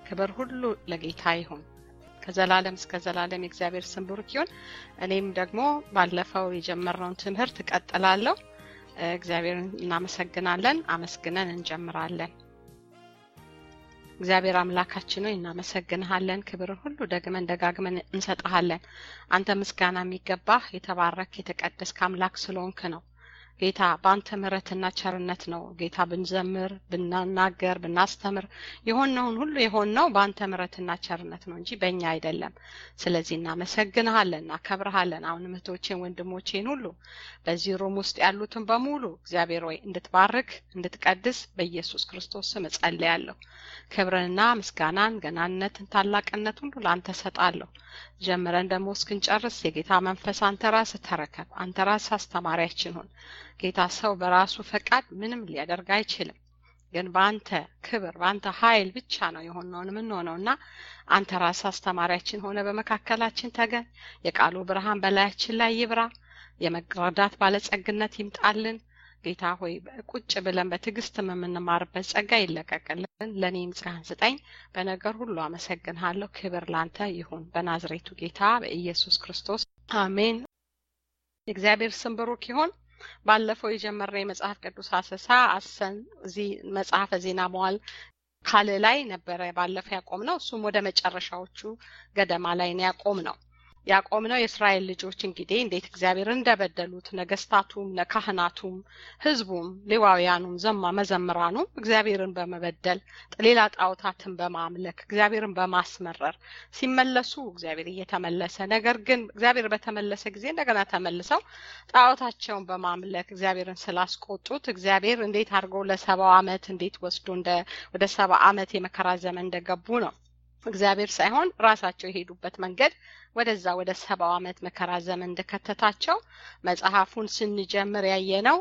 ክብር ሁሉ ለጌታ ይሁን። ከዘላለም እስከ ዘላለም የእግዚአብሔር ስም ብሩክ ይሁን። እኔም ደግሞ ባለፈው የጀመርነውን ትምህርት እቀጥላለሁ። እግዚአብሔርን እናመሰግናለን። አመስግነን እንጀምራለን። እግዚአብሔር አምላካችን ሆይ እናመሰግንሃለን። ክብር ሁሉ ደግመን ደጋግመን እንሰጣለን። አንተ ምስጋና የሚገባህ የተባረክ የተቀደስክ አምላክ ስለሆንክ ነው። ጌታ በአንተ ምሕረትና ቸርነት ነው። ጌታ ብንዘምር ብናናገር ብናስተምር የሆነውን ሁሉ የሆነው በአንተ ምሕረትና ቸርነት ነው እንጂ በእኛ አይደለም። ስለዚህ እናመሰግንሃለን፣ እናከብርሃለን። አሁን እህቶቼን ወንድሞቼን ሁሉ በዚህ ሩም ውስጥ ያሉትን በሙሉ እግዚአብሔር ሆይ እንድትባርክ እንድትቀድስ በኢየሱስ ክርስቶስ ስም እጸልያለሁ። ክብርንና ምስጋናን ገናነትን ታላቅነት ሁሉ ለአንተ ሰጣለሁ። ጀምረን ደግሞ እስክንጨርስ የጌታ መንፈስ አንተ ራስህ ተረከብ። አንተ ራስህ አስተማሪያችን ሁን። ጌታ ሰው በራሱ ፈቃድ ምንም ሊያደርግ አይችልም። ግን በአንተ ክብር በአንተ ኃይል ብቻ ነው የሆነውን የምንሆነውና አንተ ራስህ አስተማሪያችን ሆነ በመካከላችን ተገኝ። የቃሉ ብርሃን በላያችን ላይ ይብራ። የመረዳት ባለጸግነት ይምጣልን። ጌታ ሆይ ቁጭ ብለን በትዕግስት የምንማርበት ጸጋ ይለቀቅልን። ለኔም ጸጋን ስጠኝ። በነገር ሁሉ አመሰግንሃለሁ። ክብር ላንተ ይሁን በናዝሬቱ ጌታ በኢየሱስ ክርስቶስ አሜን። የእግዚአብሔር ስም ብሩክ ይሁን። ባለፈው የጀመርነው የመጽሐፍ ቅዱስ አሰሳ እዚህ መጽሐፈ ዜና መዋዕል ካለ ላይ ነበረ ባለፈው ያቆምነው። እሱም ወደ መጨረሻዎቹ ገደማ ላይ ነው ያቆምነው። የእስራኤል ልጆች እንግዲህ እንዴት እግዚአብሔር እንደበደሉት ነገስታቱም ካህናቱም ህዝቡም ሌዋውያኑም መዘምራኑም እግዚአብሔርን በመበደል ሌላ ጣዖታትን በማምለክ እግዚአብሔርን በማስመረር ሲመለሱ እግዚአብሔር እየተመለሰ ነገር ግን እግዚአብሔር በተመለሰ ጊዜ እንደገና ተመልሰው ጣዖታቸውን በማምለክ እግዚአብሔርን ስላስቆጡት እግዚአብሔር እንዴት አድርገው ለ70 ዓመት እንዴት ወስዶ ወደ 70 ዓመት የመከራ ዘመን እንደገቡ ነው። እግዚአብሔር ሳይሆን ራሳቸው የሄዱበት መንገድ ወደዛ ወደ 70 ዓመት መከራ ዘመን እንደከተታቸው መጽሐፉን ስንጀምር ያየነው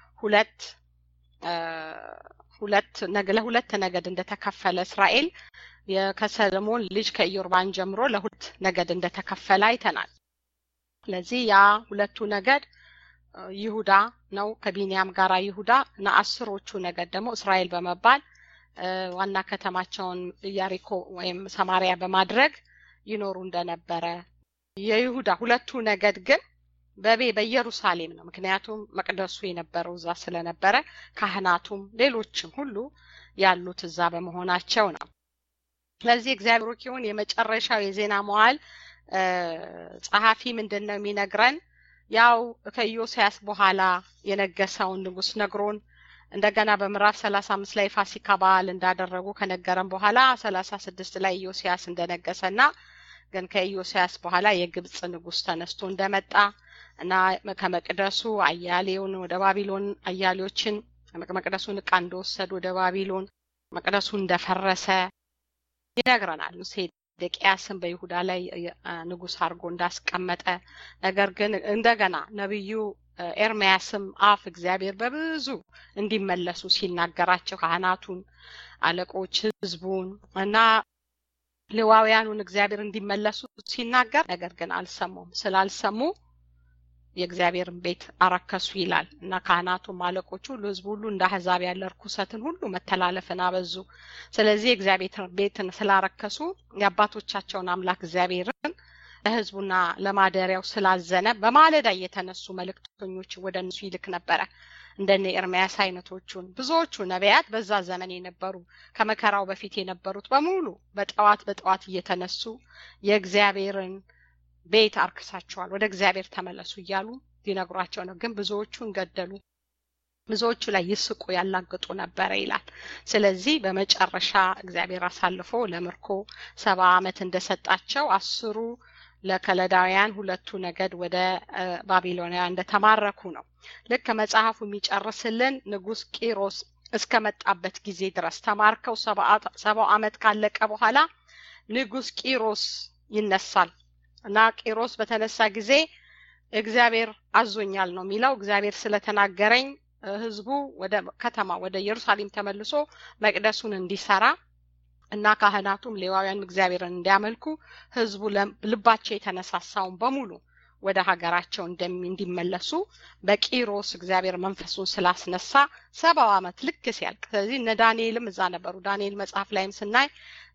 ለሁለት ነገድ እንደተከፈለ እስራኤል ከሰለሞን ልጅ ከኢዮርብዓም ጀምሮ ለሁለት ነገድ እንደተከፈለ አይተናል። ስለዚህ ያ ሁለቱ ነገድ ይሁዳ ነው ከቢንያም ጋራ ይሁዳ እና 10ዎቹ ነገድ ደግሞ እስራኤል በመባል ዋና ከተማቸውን ኢያሪኮ ወይም ሰማሪያ በማድረግ ይኖሩ እንደነበረ የይሁዳ ሁለቱ ነገድ ግን በኢየሩሳሌም ነው። ምክንያቱም መቅደሱ የነበረው እዛ ስለነበረ ካህናቱም ሌሎችም ሁሉ ያሉት እዛ በመሆናቸው ነው። ስለዚህ እግዚአብሔር ይሁን የመጨረሻው የዜና መዋዕል ጸሐፊ ምንድነው የሚነግረን? ያው ከኢዮስያስ በኋላ የነገሰውን ንጉስ ነግሮን እንደገና በምዕራፍ 35 ላይ ፋሲካ በዓል እንዳደረጉ ከነገረን በኋላ 36 ላይ ኢዮስያስ እንደነገሰና ግን ከኢዮስያስ በኋላ የግብጽ ንጉስ ተነስቶ እንደመጣ እና ከመቅደሱ አያሌውን ወደ ባቢሎን አያሌዎችን መቅደሱን ዕቃ እንደወሰዱ ወደ ባቢሎን መቅደሱ እንደፈረሰ ይነግረናል። ሴዴቅያስን በይሁዳ ላይ ንጉስ አድርጎ እንዳስቀመጠ ነገር ግን እንደገና ነብዩ ኤርምያስም አፍ እግዚአብሔር በብዙ እንዲመለሱ ሲናገራቸው ካህናቱን አለቆች ህዝቡን እና ሌዋውያኑን እግዚአብሔር እንዲመለሱ ሲናገር ነገር ግን አልሰሙም። ስላልሰሙ የእግዚአብሔርን ቤት አረከሱ ይላል እና ካህናቱም አለቆቹ ህዝቡ ሁሉ እንደ አሕዛብ ያለ ርኩሰትን ሁሉ መተላለፍን አበዙ። ስለዚህ የእግዚአብሔር ቤትን ስላረከሱ የአባቶቻቸውን አምላክ እግዚአብሔርን ለህዝቡና ለማደሪያው ስላዘነ በማለዳ የተነሱ መልእክተኞች ወደ እነሱ ይልክ ነበር። እንደነ ኤርምያስ አይነቶቹን ብዙዎቹ ነቢያት በዛ ዘመን የነበሩ ከመከራው በፊት የነበሩት በሙሉ በጠዋት እየተነሱ የእግዚአብሔርን ቤት አርክሳቸዋል፣ ወደ እግዚአብሔር ተመለሱ እያሉ ይነግሯቸው ነው። ግን ብዙዎቹን ገደሉ፣ ብዙዎቹ ላይ ይስቁ ያላግጡ ነበር ይላል። ስለዚህ በመጨረሻ እግዚአብሔር አሳልፎ ለምርኮ 70 ዓመት እንደሰጣቸው 10ሩ ለከለዳውያን 2ቱ ነገድ ወደ ባቢሎንያ እንደተማረኩ ነው። ልክ መጽሐፉ የሚጨርስልን ንጉስ ቂሮስ እስከመጣበት ጊዜ ድረስ ተማርከው 70 ዓመት ካለቀ በኋላ ንጉስ ቂሮስ ይነሳል እና ቂሮስ በተነሳ ጊዜ እግዚአብሔር አዞኛል ነው የሚለው። እግዚአብሔር ስለተናገረኝ ህዝቡ ወደ ከተማ ወደ ኢየሩሳሌም ተመልሶ መቅደሱን እንዲሰራ እና ካህናቱም ሌዋውያን እግዚአብሔርን እንዲያመልኩ ህዝቡ ልባቸው የተነሳሳውን በሙሉ ወደ ሀገራቸው እንዲመለሱ በቂሮስ እግዚአብሔር መንፈሱን ስላስነሳ 70 ዓመት ልክ ሲያልቅ ስለዚህ ዳንኤልም እዛ ነበሩ። ዳንኤል መጽሐፍ ላይም ስናይ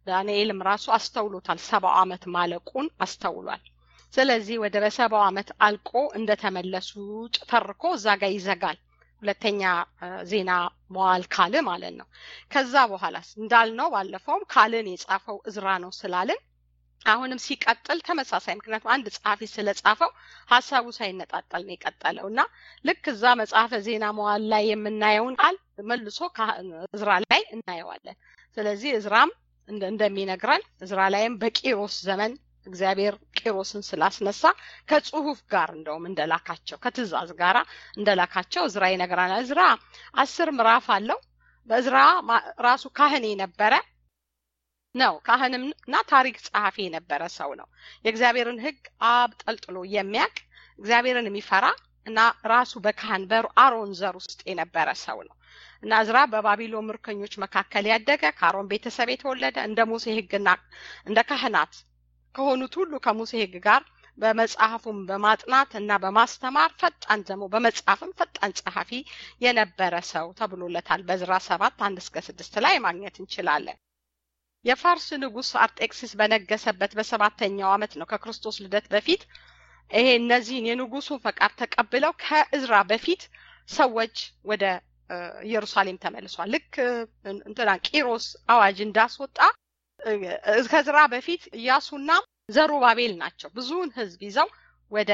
ዳንኤልም ራሱ አስተውሎታል 70 ዓመት ማለቁን አስተውሏል። ስለዚህ ወደ 70 ዓመት አልቆ እንደተመለሱ ተርኮ እዛ ጋር ይዘጋል። ሁለተኛ ዜና መዋዕል ካልዕ ማለት ነው። ከዛ በኋላስ እንዳልነው ባለፈውም ካልዕን የጻፈው እዝራ ነው ስላልን አሁንም ሲቀጥል ተመሳሳይ ምክንያቱም አንድ ጸሐፊ ስለጻፈው ሐሳቡ ሳይነጣጣል ነው የቀጠለውና ልክ እዛ መጽሐፈ ዜና መዋዕል ላይ የምናየውን ቃል መልሶ እዝራ ላይ እናየዋለን። ስለዚህ እዝራም እንደሚነግረን እዝራ ላይም በቂሮስ ዘመን እግዚአብሔር ቂሮስን ስላስነሳ ከጽሁፍ ጋር እንደውም እንደላካቸው ከትእዛዝ ጋር እንደላካቸው እዝራ ይነግራናል። እዝራ 10 ምዕራፍ አለው። በእዝራ ራሱ ካህን የነበረ ነው። ካህንምና ታሪክ ጸሐፊ የነበረ ሰው ነው። የእግዚአብሔርን ሕግ አብጠልጥሎ የሚያውቅ እግዚአብሔርን የሚፈራ እና ራሱ በካህን በአሮን ዘር ውስጥ የነበረ ሰው ነው እና እዝራ በባቢሎን ምርኮኞች መካከል ያደገ ከአሮን ቤተሰብ የተወለደ እንደ ሙሴ ሕግና እንደ ካህናት ከሆኑት ሁሉ ከሙሴ ሕግ ጋር በመጽሐፉም በማጥናት እና በማስተማር ፈጣን ደግሞ በመጽሐፍም ፈጣን ጸሐፊ የነበረ ሰው ተብሎለታል። በእዝራ 7:1-6 ላይ ማግኘት እንችላለን። የፋርስ ንጉስ አርጤክስስ በነገሰበት በ7ኛው ዓመት ነው ከክርስቶስ ልደት በፊት ይሄ እነዚህን የንጉሱን ፈቃድ ተቀብለው ከእዝራ በፊት ሰዎች ወደ ኢየሩሳሌም ተመልሷል። ልክ እንትና ቂሮስ አዋጅ እንዳስወጣ ከእዝራ በፊት ኢያሱና ዘሩባቤል ናቸው ብዙውን ህዝብ ይዘው ወደ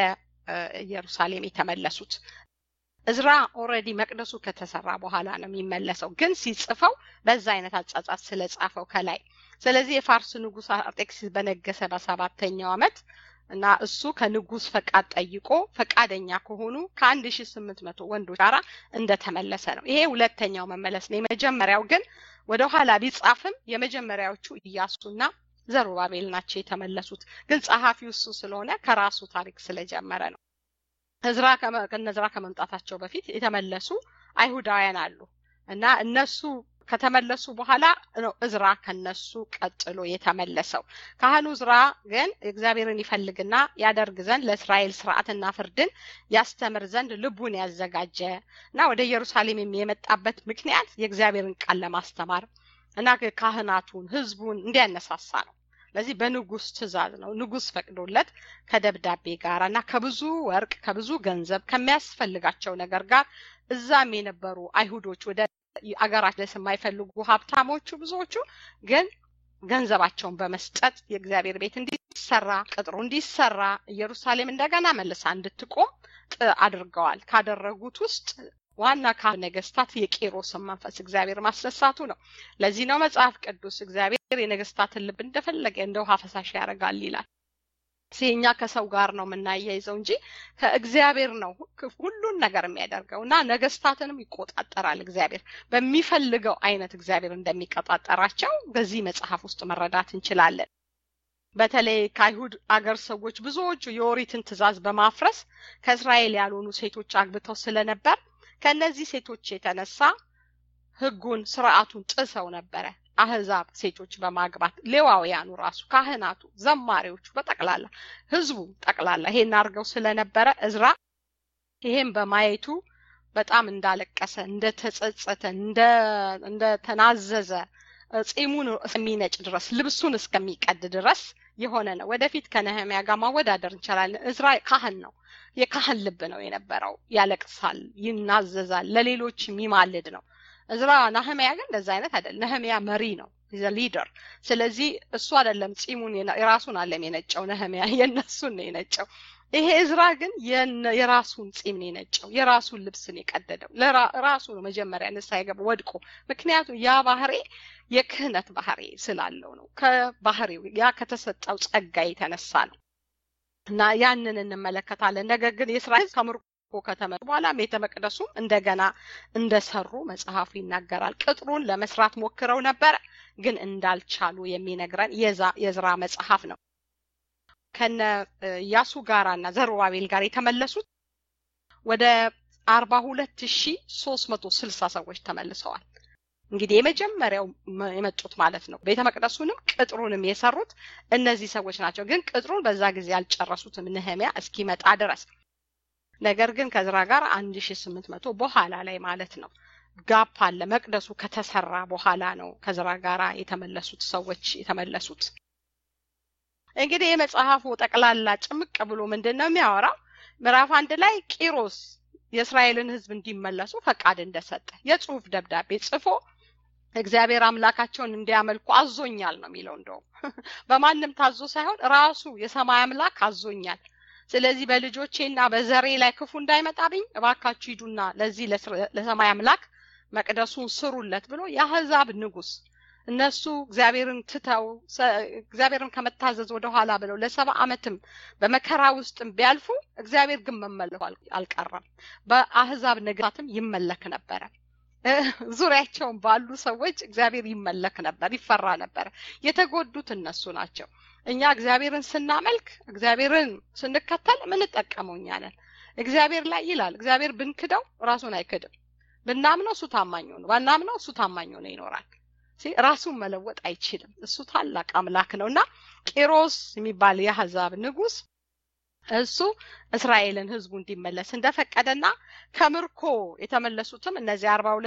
ኢየሩሳሌም የተመለሱት። እዝራ ኦሬዲ መቅደሱ ከተሰራ በኋላ ነው የሚመለሰው፣ ግን ሲጽፈው በዛ አይነት አጻጻፍ ስለጻፈው ከላይ። ስለዚህ የፋርስ ንጉስ አርጤክስስ በነገሰ በ7ኛው ዓመት እና እሱ ከንጉስ ፈቃድ ጠይቆ ፈቃደኛ ከሆኑ ከ1800 ወንዶች ጋር እንደተመለሰ ነው። ይሄ ሁለተኛው መመለስ ነው። የመጀመሪያው ግን ወደ ኋላ ቢጻፍም የመጀመሪያዎቹ ኢያሱና ዘሩባቤል ናቸው የተመለሱት። ግን ጸሐፊው እሱ ስለሆነ ከራሱ ታሪክ ስለጀመረ ነው። እዝራ ከመምጣታቸው በፊት የተመለሱ አይሁዳውያን አሉ እና እነሱ ከተመለሱ በኋላ ነው እዝራ ከነሱ ቀጥሎ የተመለሰው። ካህኑ እዝራ ግን እግዚአብሔርን ይፈልግና ያደርግ ዘንድ ለእስራኤል ሥርዓትና ፍርድን ያስተምር ዘንድ ልቡን ያዘጋጀ እና ወደ ኢየሩሳሌም የመጣበት ምክንያት የእግዚአብሔርን ቃል ለማስተማር እና ካህናቱን ህዝቡን እንዲያነሳሳ ነው። ለዚህ በንጉስ ትእዛዝ ነው። ንጉስ ፈቅዶለት ከደብዳቤ ጋርና ከብዙ ወርቅ ከብዙ ገንዘብ ከሚያስፈልጋቸው ነገር ጋር እዛም የነበሩ አይሁዶች ወደ አገራቸው የማይፈልጉ ሀብታሞቹ ብዙዎቹ ግን ገንዘባቸውን በመስጠት የእግዚአብሔር ቤት እንዲሰራ ቅጥሩ እንዲሰራ ኢየሩሳሌም እንደገና መልሳ እንድትቆም አድርገዋል። ካደረጉት ውስጥ ዋና ነገስታት የቂሮስን መንፈስ እግዚአብሔር ማስነሳቱ ነው። ለዚህ ነው መጽሐፍ ቅዱስ እግዚአብሔር የነገስታትን ልብ እንደፈለገ እንደ ውሃ ፈሳሽ ያደርጋል ይላል። ሲኛ ከሰው ጋር ነው የምናያይዘው እንጂ ከእግዚአብሔር ነው ሁሉን ነገር የሚያደርገውና ነገስታትንም ይቆጣጠራል። እግዚአብሔር በሚፈልገው አይነት እግዚአብሔር እንደሚቆጣጠራቸው በዚህ መጽሐፍ ውስጥ መረዳት እንችላለን። በተለይ ከአይሁድ አገር ሰዎች ብዙዎቹ የኦሪትን ትእዛዝ በማፍረስ ከእስራኤል ያልሆኑ ሴቶች አግብተው ስለነበር ከነዚህ ሴቶች የተነሳ ህጉን ስርዓቱን ጥሰው ነበር። አህዛብ ሴቶች በማግባት ሌዋውያኑ ራሱ ካህናቱ ዘማሪዎቹ በጠቅላላ ህዝቡ ጠቅላላ ይሄን አርገው ስለነበረ እዝራ ይሄን በማየቱ በጣም እንዳለቀሰ እንደተጸጸተ እንደተናዘዘ ጺሙን እስከሚነጭ ድረስ ልብሱን እስከሚቀድ ድረስ የሆነ ነው። ወደፊት ከነህሚያ ጋር ማወዳደር እንችላለን። እዝራ ካህን ነው። የካህን ልብ ነው የነበረው። ያለቅሳል፣ ይናዘዛል፣ ለሌሎች የሚማልድ ነው። እዝራ ነህሚያ ግን እንደዛ አይነት አይደለም። ነህሚያ መሪ ነው፣ he's a leader። ስለዚህ እሱ አይደለም ጺሙን የራሱን አለም የነጨው፣ ነህሚያ የነሱን ነው የነጨው። ይሄ እዝራ ግን የራሱን ጺም ነው የነጨው፣ የራሱን ልብስ ነው የቀደደው። ለራሱ ነው መጀመሪያ ንስሐ የገባው ወድቆ። ምክንያቱም ያ ባህሪ የክህነት ባህሪ ስላለው ነው። ከባህሪው ያ ከተሰጠው ጸጋ የተነሳ ነው እና ያንን እንመለከታለን። ነገር ግን የእስራኤል ከምርኮ ከተመለሱ በኋላ ቤተ መቅደሱም እንደገና እንደሰሩ መጽሐፉ ይናገራል። ቅጥሩን ለመስራት ሞክረው ነበር ግን እንዳልቻሉ የሚነግረን የእዝራ መጽሐፍ ነው። ከነ ኢያሱ ጋራና ዘሩባቤል ጋር የተመለሱት ወደ 42360 ሰዎች ተመልሰዋል። እንግዲህ የመጀመሪያው የመጡት ማለት ነው። ቤተ መቅደሱንም ቅጥሩንም የሰሩት እነዚህ ሰዎች ናቸው። ግን ቅጥሩን በዛ ጊዜ ያልጨረሱትም ነህሚያ እስኪመጣ ድረስ። ነገር ግን ከእዝራ ጋር 1800 በኋላ ላይ ማለት ነው ጋፕ አለ መቅደሱ ከተሰራ በኋላ ነው ከዝራ ጋራ የተመለሱት ሰዎች የተመለሱት እንግዲህ የመጽሐፉ ጠቅላላ ጭምቅ ብሎ ምንድነው የሚያወራው ምዕራፍ 1 ላይ ቂሮስ የእስራኤልን ህዝብ እንዲመለሱ ፈቃድ እንደሰጠ የጽሁፍ ደብዳቤ ጽፎ እግዚአብሔር አምላካቸውን እንዲያመልኩ አዞኛል ነው የሚለው እንደው በማንም ታዞ ሳይሆን ራሱ የሰማይ አምላክ አዞኛል ስለዚህ በልጆቼና በዘሬ ላይ ክፉ እንዳይመጣብኝ እባካችሁ ሂዱና ለዚህ ለሰማይ አምላክ መቅደሱን ስሩለት ብሎ የአህዛብ ንጉስ እነሱ እግዚአብሔርን ትተው እግዚአብሔርን ከመታዘዝ ወደ ኋላ ብለው ለ7 ዓመትም በመከራ ውስጥም ቢያልፉ እግዚአብሔር ግን መመለኩ አልቀረም በአህዛብ ነገስታትም ይመለክ ነበር ዙሪያቸውን ባሉ ሰዎች እግዚአብሔር ይመለክ ነበር ይፈራ ነበር የተጎዱት እነሱ ናቸው እኛ እግዚአብሔርን ስናመልክ እግዚአብሔርን ስንከተል ምን ተጠቀመውኛ ነን እግዚአብሔር ላይ ይላል እግዚአብሔር ብንክደው ራሱን አይክድም ብናምነው እሱ ታማኝ ነው ባናምነው እሱ ታማኝ ነው ይኖራል ራሱን መለወጥ አይችልም እሱ ታላቅ አምላክ ነውና ቂሮስ የሚባል የአህዛብ ንጉስ እሱ እስራኤልን ህዝቡ እንዲመለስ እንደፈቀደና ከምርኮ የተመለሱትም እነዚህ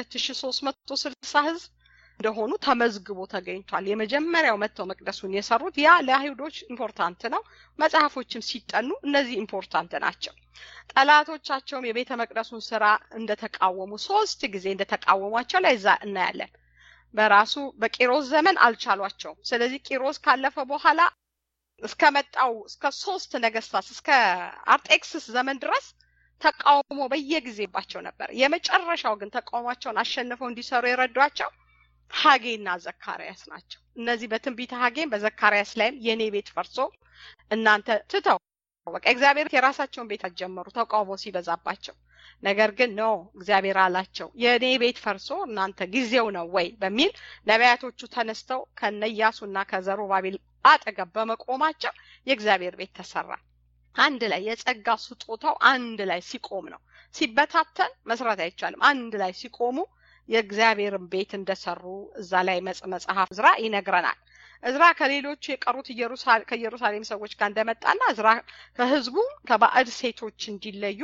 42360 ህዝብ እንደሆኑ ተመዝግቦ ተገኝቷል የመጀመሪያው መተው መቅደሱን የሰሩት ያ ለአይሁዶች ኢምፖርታንት ነው መጽሐፎችም ሲጠኑ እነዚህ ኢምፖርታንት ናቸው ጠላቶቻቸውም የቤተ መቅደሱን ስራ እንደተቃወሙ 3 ጊዜ እንደተቃወሟቸው ለዛ እናያለን በራሱ በቂሮስ ዘመን አልቻሏቸውም ስለዚህ ቂሮስ ካለፈ በኋላ እስከመጣው እስከ 3 ነገስታት እስከ አርጤክስስ ዘመን ድረስ ተቃውሞ በየጊዜባቸው ነበር የመጨረሻው ግን ተቃውሟቸውን አሸንፈው እንዲሰሩ የረዷቸው ሐጌና ዘካርያስ ናቸው እነዚህ በትንቢተ ሐጌም በዘካርያስ ላይም የኔ ቤት ፈርሶ እናንተ ትተው በቃ እግዚአብሔር የራሳቸውን ቤት አጀመሩ ተቃውሞ ሲበዛባቸው ነገር ግን ነው እግዚአብሔር አላቸው የኔ ቤት ፈርሶ እናንተ ጊዜው ነው ወይ በሚል ነቢያቶቹ ተነስተው ከነያሱና ከዘሩባቤል አጠገብ በመቆማቸው የእግዚአብሔር ቤት ተሰራ አንድ ላይ የጸጋ ስጦታው አንድ ላይ ሲቆም ነው ሲበታተን መስራት አይቻልም አንድ ላይ ሲቆሙ የእግዚአብሔርን ቤት እንደሰሩ እዛ ላይ መጽሐፍ ዕዝራ ይነግረናል ዕዝራ ከሌሎች የቀሩት ከኢየሩሳሌም ሰዎች ጋር እንደመጣና ዕዝራ ከህዝቡ ከባዕድ ሴቶች እንዲለዩ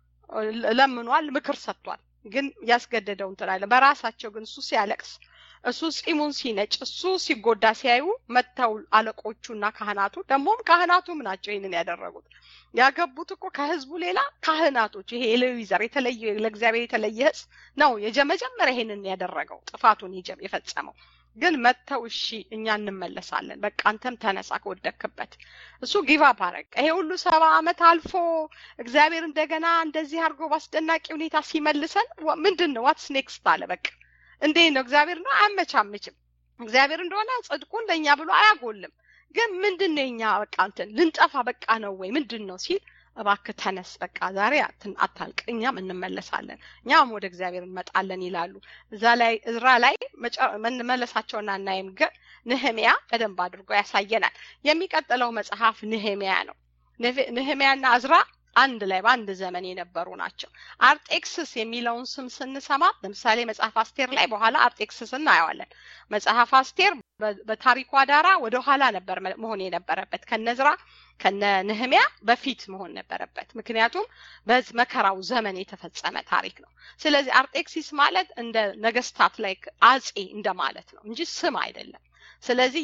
ለምኗል ምክር ሰጥቷል ግን ያስገደደው እንተላለ በራሳቸው ግን እሱ ሲያለቅስ እሱ ጺሙን ሲነጭ እሱ ሲጎዳ ሲያዩ መተው አለቆቹና ካህናቱ ደሞም ካህናቱም ናቸው ይሄንን ያደረጉት ያገቡት እኮ ከህዝቡ ሌላ ካህናቶች ይሄ ሌዊ ዘር የተለየ ለእግዚአብሔር የተለየ ነው የመጀመሪያ ይሄንን ያደረገው ጥፋቱን የፈጸመው ግን መተው እሺ እኛ እንመለሳለን በቃ አንተም ተነሳ ከወደክበት እሱ ጊቭ አፕ አረገ ይሄ ሁሉ 70 ዓመት አልፎ እግዚአብሔር እንደገና እንደዚህ አርጎ ባስደናቂ ሁኔታ ሲመልሰን ምንድነው ዋትስ ኔክስት አለ በቃ እንዴ ነው እግዚአብሔር ነው አመቻመችም እግዚአብሔር እንደሆነ ጽድቁን ለኛ ብሎ አያጎልም ግን ምንድነኛ በቃ አንተን ልንጠፋ በቃ ነው ወይ ምንድነው ሲል እባክህ ተነስ በቃ ዛሬ አታልቅ እኛም እንመለሳለን እኛም ወደ እግዚአብሔር እንመጣለን ይላሉ እዛ ላይ ዕዝራ ላይ መመለሳቸውና እናይም ግን ነህምያ በደንብ አድርጎ ያሳየናል የሚቀጥለው መጽሐፍ ነህምያ ነው ነህምያና ዕዝራ አንድ ላይ በአንድ ዘመን የነበሩ ናቸው አርጤክስስ የሚለውን ስም ስንሰማ ለምሳሌ መጽሐፍ አስቴር ላይ በኋላ አርጤክስስን እናያለን መጽሐፍ አስቴር በታሪኳ ዳራ ወደ ኋላ ነበር መሆን የነበረበት ከነዝራ ከነህምያ በፊት መሆን ነበረበት ምክንያቱም በመከራው ዘመን የተፈጸመ ታሪክ ነው ስለዚህ አርጤክሲስ ማለት እንደ ነገስታት ላይ አጼ እንደማለት ነው እንጂ ስም አይደለም ስለዚህ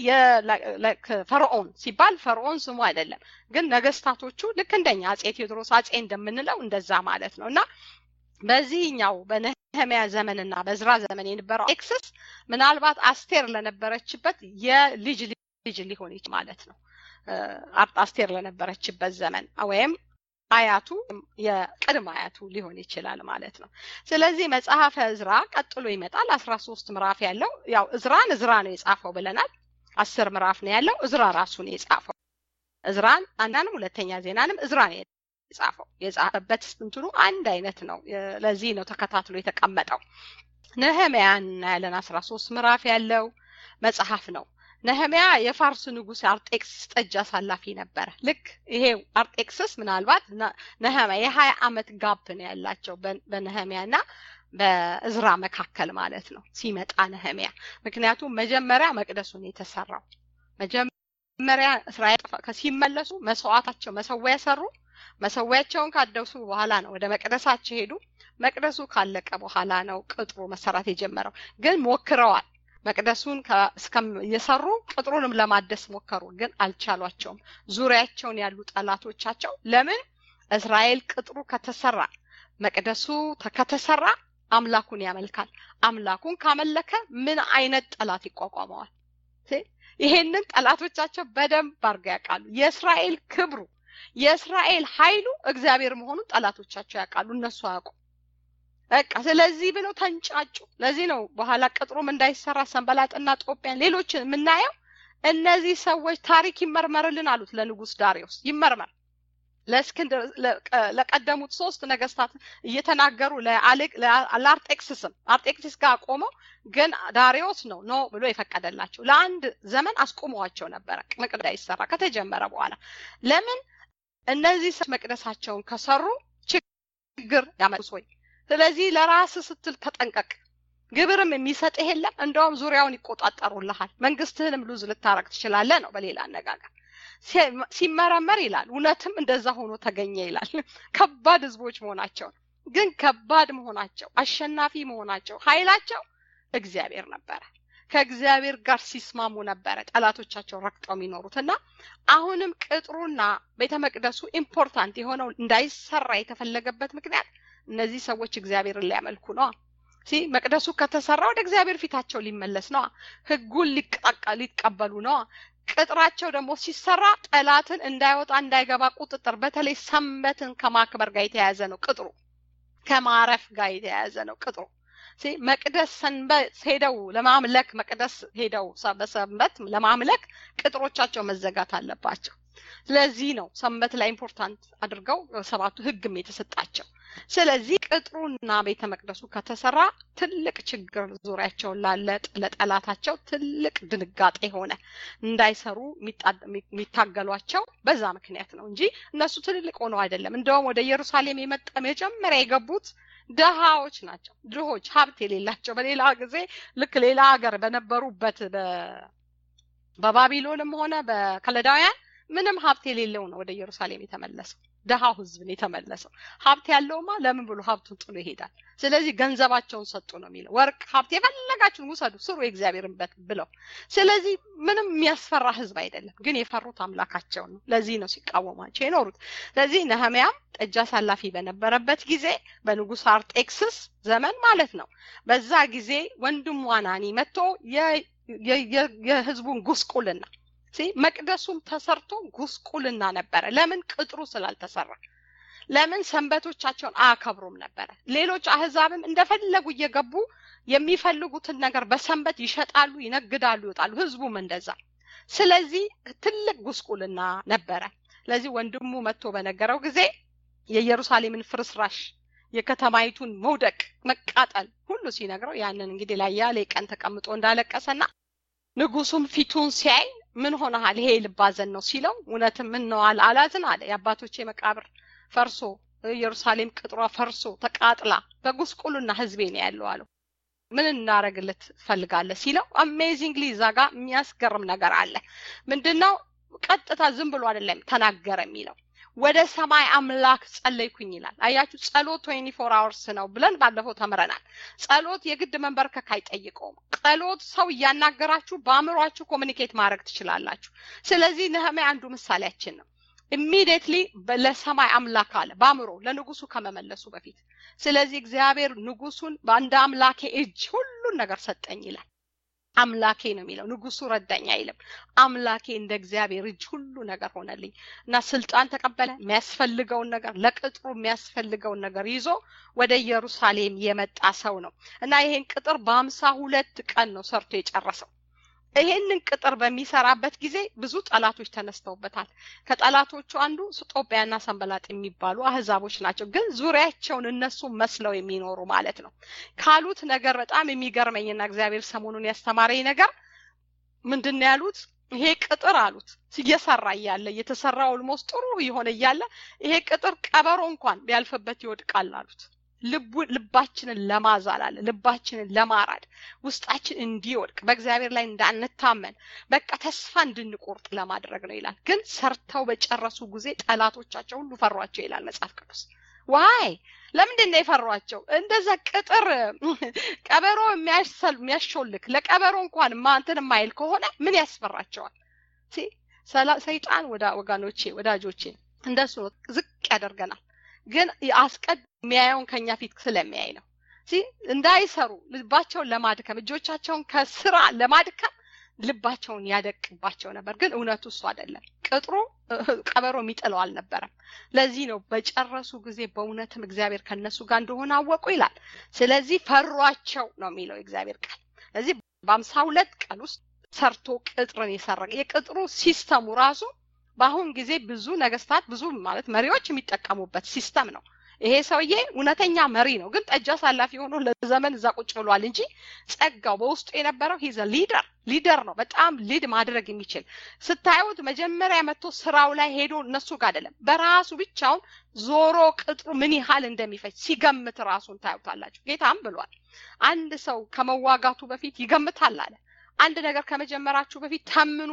ፈርዖን ሲባል ፈርዖን ስሙ አይደለም ግን ነገስታቶቹ ልክ እንደኛ አጼ ቴዎድሮስ አጼ እንደምንለው እንደዛ ማለት ነውና በዚህኛው በነህምያ ዘመንና በዕዝራ ዘመን የነበረው ኤክሰስ ምናልባት አስቴር ለነበረችበት የልጅ ሊሆን ይችላል ማለት ነው አስቴር ለነበረችበት ዘመን ወይም አያቱ የቅድመ አያቱ ሊሆን ይችላል ማለት ነው ስለዚህ መጽሐፈ ዕዝራ ቀጥሎ ይመጣል 13 ምዕራፍ ያለው ያው ዕዝራ ነው የጻፈው ብለናል 10 ምዕራፍ ነው ያለው ዕዝራ ራሱ ነው የጻፈው ዕዝራን አንዳንድም ሁለተኛ ዜናንም ዕዝራ ነው የጻፈበት እንትኑ አንድ አይነት ነው ለዚህ ነው ተከታትሎ የተቀመጠው ነህምያን ያለን 13 ምዕራፍ ያለው መጽሐፍ ነው ነህምያ የፋርስ ንጉስ አርጤክስስ ጠጅ አሳላፊ ነበር ልክ ይሄ አርጤክስስ ምናልባት ነህምያ የ20 ዓመት ጋፕ ነው ያላቸው በነህምያና በዕዝራ መካከል ማለት ነው ሲመጣ ነህምያ ምክንያቱም መጀመሪያ መቅደሱን የተሰራው መጀመሪያ እስራኤል ሲመለሱ መስዋዕታቸው መሰዊያ ሰሩ መሰዊያቸውን ካደሱ በኋላ ነው ወደ መቅደሳቸው ሄዱ። መቅደሱ ካለቀ በኋላ ነው ቅጥሩ መሰራት የጀመረው። ግን ሞክረዋል። መቅደሱን እየሰሩ ቅጥሩንም ለማደስ ሞከሩ፣ ግን አልቻሏቸውም። ዙሪያቸውን ያሉ ጠላቶቻቸው ለምን እስራኤል ቅጥሩ ከተሰራ መቅደሱ ከተሰራ አምላኩን ያመልካል። አምላኩን ካመለከ ምን አይነት ጠላት ይቋቋመዋል? ይሄንን ጠላቶቻቸው በደንብ አድርገው ያውቃሉ። የእስራኤል ክብሩ የእስራኤል ኃይሉ እግዚአብሔር መሆኑን ጠላቶቻቸው ያውቃሉ፣ እነሱ አያውቁ። በቃ ስለዚህ ብለው ተንጫጩ። ለዚህ ነው በኋላ ቅጥሩም እንዳይሰራ ሰንበላጥና ጦቢያን ሌሎችን የምናየው። እነዚህ ሰዎች ታሪክ ይመርመርልን አሉት ለንጉስ ዳሪዮስ። ይመርመር ለእስክንድር ለቀደሙት 3 ነገስታት እየተናገሩ ለአርጤክስስ ጋር ቆመው፣ ግን ዳሪዮስ ነው ብሎ የፈቀደላቸው። ለአንድ ዘመን አስቆመዋቸው ነበር መቅደስ ይሰራ ከተጀመረ በኋላ። ለምን እነዚህ መቅደሳቸውን ከሰሩ ችግር ያመጡስ ወይ? ስለዚህ ለራስ ስትል ተጠንቀቅ። ግብርም የሚሰጥህ የለም፣ እንደውም ዙሪያውን ይቆጣጠሩልሃል። መንግስትህንም ሉዝ ልታረግ ትችላለህ ነው በሌላ አነጋገር። ሲመረመር ይላል እውነትም እንደዛ ሆኖ ተገኘ ይላል። ከባድ ህዝቦች መሆናቸው፣ ግን ከባድ መሆናቸው አሸናፊ መሆናቸው ኃይላቸው እግዚአብሔር ነበር። ከእግዚአብሔር ጋር ሲስማሙ ነበር ጠላቶቻቸው ረክጠው የሚኖሩትና አሁንም ቅጥሩና ቤተ መቅደሱ ኢምፖርታንት የሆነው እንዳይሰራ የተፈለገበት ምክንያት እነዚህ ሰዎች እግዚአብሔርን ሊያመልኩ ነው። መቅደሱ ከተሰራ ወደ እግዚአብሔር ፊታቸው ሊመለስ ነው። ህጉን ሊቀበሉ ነው። ቅጥራቸው ደግሞ ሲሰራ ጠላትን እንዳይወጣ እንዳይገባ ቁጥጥር፣ በተለይ ሰንበትን ከማክበር ጋር የተያያዘ ነው ቅጥሩ። ከማረፍ ጋር የተያያዘ ነው ቅጥሩ። መቅደስ ሰንበት ሄደው ለማምለክ መቅደስ ሄደው በሰንበት ለማምለክ ቅጥሮቻቸው መዘጋት አለባቸው። ስለዚህ ነው ሰንበት ላይ ኢምፖርታንት አድርገው 7ቱ ህግም የተሰጣቸው። ስለዚህ ቅጥሩና ቤተ መቅደሱ ከተሰራ ትልቅ ችግር ዙሪያቸውን ለጠላታቸው ትልቅ ድንጋጤ ሆነ። እንዳይሰሩ የሚታገሏቸው በዛ ምክንያት ነው እንጂ እነሱ ትልልቅ ሆነው አይደለም። እንደውም ወደ ኢየሩሳሌም መጀመሪያ የገቡት ደሃዎች ናቸው። ድሆች፣ ሀብት የሌላቸው። በሌላ ጊዜ ልክ ሌላ ሀገር በነበሩበት በባቢሎንም ሆነ በከለዳውያን ምንም ሀብት የሌለው ነው ወደ ኢየሩሳሌም የተመለሰው። ደሃው ህዝብ ነው የተመለሰው። ሀብት ያለውማ ለምን ብሎ ሀብቱን ጥሎ ይሄዳል። ስለዚህ ገንዘባቸውን ሰጡ ነው የሚለው። ወርቅ፣ ሀብት የፈለጋችሁን ውሰዱ ስሩ የእግዚአብሔርን በት ብለው። ስለዚህ ምንም የሚያስፈራ ህዝብ አይደለም፣ ግን የፈሩት አምላካቸው ነው። ለዚህ ነው ሲቃወማቸው የኖሩት። ስለዚህ ነህምያም ጠጅ አሳላፊ በነበረበት ጊዜ በንጉስ አርጤክስስ ዘመን ማለት ነው፣ በዛ ጊዜ ወንድሙ አናኒ መጥቶ የህዝቡን ጉስቁልና መቅደሱም ተሰርቶ ጉስቁልና ነበረ። ለምን ቅጥሩ ስላልተሰራ። ለምን ሰንበቶቻቸውን አያከብሩም ነበረ። ሌሎች አህዛብም እንደፈለጉ እየገቡ የሚፈልጉትን ነገር በሰንበት ይሸጣሉ፣ ይነግዳሉ፣ ይወጣሉ። ህዝቡም እንደዛ። ስለዚህ ትልቅ ጉስቁልና ነበረ። ስለዚህ ወንድሙ መጥቶ በነገረው ጊዜ የኢየሩሳሌምን ፍርስራሽ የከተማይቱን መውደቅ መቃጠል ሁሉ ሲነግረው ያንን እንግዲህ ላይ ያለ ቀን ተቀምጦ እንዳለቀሰና ንጉሱም ፊቱን ሲያይ ምን ሆነሃል ይሄ ልባዘን ነው ሲለው እውነትም ምን ነው አላዝን አለ። የአባቶቼ መቃብር ፈርሶ ኢየሩሳሌም ቅጥሯ ፈርሶ ተቃጥላ በጉስቁልና ህዝቤ ነው ያለው አለው። ምን እናረግለት ፈልጋለህ ሲለው አሜዚንግሊ ዛጋ የሚያስገርም ነገር አለ። ምንድነው? ቀጥታ ዝም ብሎ አይደለም ተናገረ የሚለው ወደ ሰማይ አምላክ ጸለይኩኝ ይላል። አያችሁ ጸሎት 24 hours ነው ብለን ባለፈው ተምረናል። ጸሎት የግድ መንበርከክ አይጠይቀውም። ጸሎት ሰው ያናገራችሁ በአእምሮአችሁ ኮሙኒኬት ማድረግ ትችላላችሁ። ስለዚህ ነህምያ አንዱ ምሳሌያችን ነው። ኢሚዲየትሊ ለሰማይ አምላክ አለ በአእምሮ ለንጉሱ ከመመለሱ በፊት። ስለዚህ እግዚአብሔር ንጉሱን በአንድ አምላኬ እጅ ሁሉን ነገር ሰጠኝ ይላል። አምላኬ ነው የሚለው፣ ንጉሱ ረዳኝ አይልም። አምላኬ እንደ እግዚአብሔር እጅ ሁሉ ነገር ሆነልኝ እና ስልጣን ተቀበለ። የሚያስፈልገውን ነገር ለቅጥሩ የሚያስፈልገውን ነገር ይዞ ወደ ኢየሩሳሌም የመጣ ሰው ነው እና ይሄን ቅጥር በ52 ቀን ነው ሰርቶ የጨረሰው። ይሄንን ቅጥር በሚሰራበት ጊዜ ብዙ ጠላቶች ተነስተውበታል። ከጠላቶቹ አንዱ ጦቢያና ሰንበላጥ የሚባሉ አህዛቦች ናቸው። ግን ዙሪያቸውን እነሱ መስለው የሚኖሩ ማለት ነው። ካሉት ነገር በጣም የሚገርመኝና እግዚአብሔር ሰሞኑን ያስተማረኝ ነገር ምንድነው ያሉት? ይሄ ቅጥር አሉት እየሰራ ያለ የተሰራው ኦልሞስት ጥሩ ይሆነ ያለ ይሄ ቅጥር ቀበሮ እንኳን ቢያልፈበት ይወድቃል አሉት። ልባችንን ለማዛል አለ ልባችንን ለማራድ ውስጣችን እንዲወድቅ በእግዚአብሔር ላይ እንዳንታመን በቃ ተስፋ እንድንቆርጥ ለማድረግ ነው ይላል። ግን ሰርተው በጨረሱ ጊዜ ጠላቶቻቸው ሁሉ ፈሯቸው ይላል መጽሐፍ ቅዱስ። ዋይ ለምንድን ነው የፈሯቸው? እንደዛ ቅጥር ቀበሮ የሚያሾልክ ለቀበሮ እንኳን ማንተን ማይል ከሆነ ምን ያስፈራቸዋል? ሰይጣን ወዳጆቼ እንደሱ ዝቅ ያደርገናል። ግን የሚያየውን ከኛ ፊት ስለሚያይ ነው። እንዳይሰሩ ልባቸውን ለማድከም እጆቻቸውን ከስራ ለማድከም ልባቸውን ያደቅባቸው ነበር። ግን እውነቱ እሱ አይደለም። ቅጥሩ ቀበሮ የሚጥለው አልነበረም። ለዚህ ነው በጨረሱ ጊዜ በእውነትም እግዚአብሔር ከነሱ ጋር እንደሆነ አወቁ ይላል። ስለዚህ ፈሯቸው ነው የሚለው እግዚአብሔር ቃል። ስለዚህ በ52 ቀን ውስጥ ሰርቶ ቅጥርን የሰረቀ የቅጥሩ ሲስተሙ ራሱ በአሁን ጊዜ ብዙ ነገስታት ብዙ ማለት መሪዎች የሚጠቀሙበት ሲስተም ነው። ይሄ ሰውዬ እውነተኛ መሪ ነው። ግን ጠጅ አሳላፊ ሆኖ ለዘመን እዛ ቁጭ ብሏል እንጂ ጸጋው በውስጡ የነበረው ሂዘ ሊደር ነው። በጣም ሊድ ማድረግ የሚችል ስታዩት መጀመሪያ መጥቶ ስራው ላይ ሄዶ እነሱ ጋር አይደለም በራሱ ብቻውን ዞሮ ቅጥሩ ምን ያህል እንደሚፈጅ ሲገምት ራሱን ታዩታላችሁ። ጌታም ብሏል አንድ ሰው ከመዋጋቱ በፊት ይገምታል አለ። አንድ ነገር ከመጀመራችሁ በፊት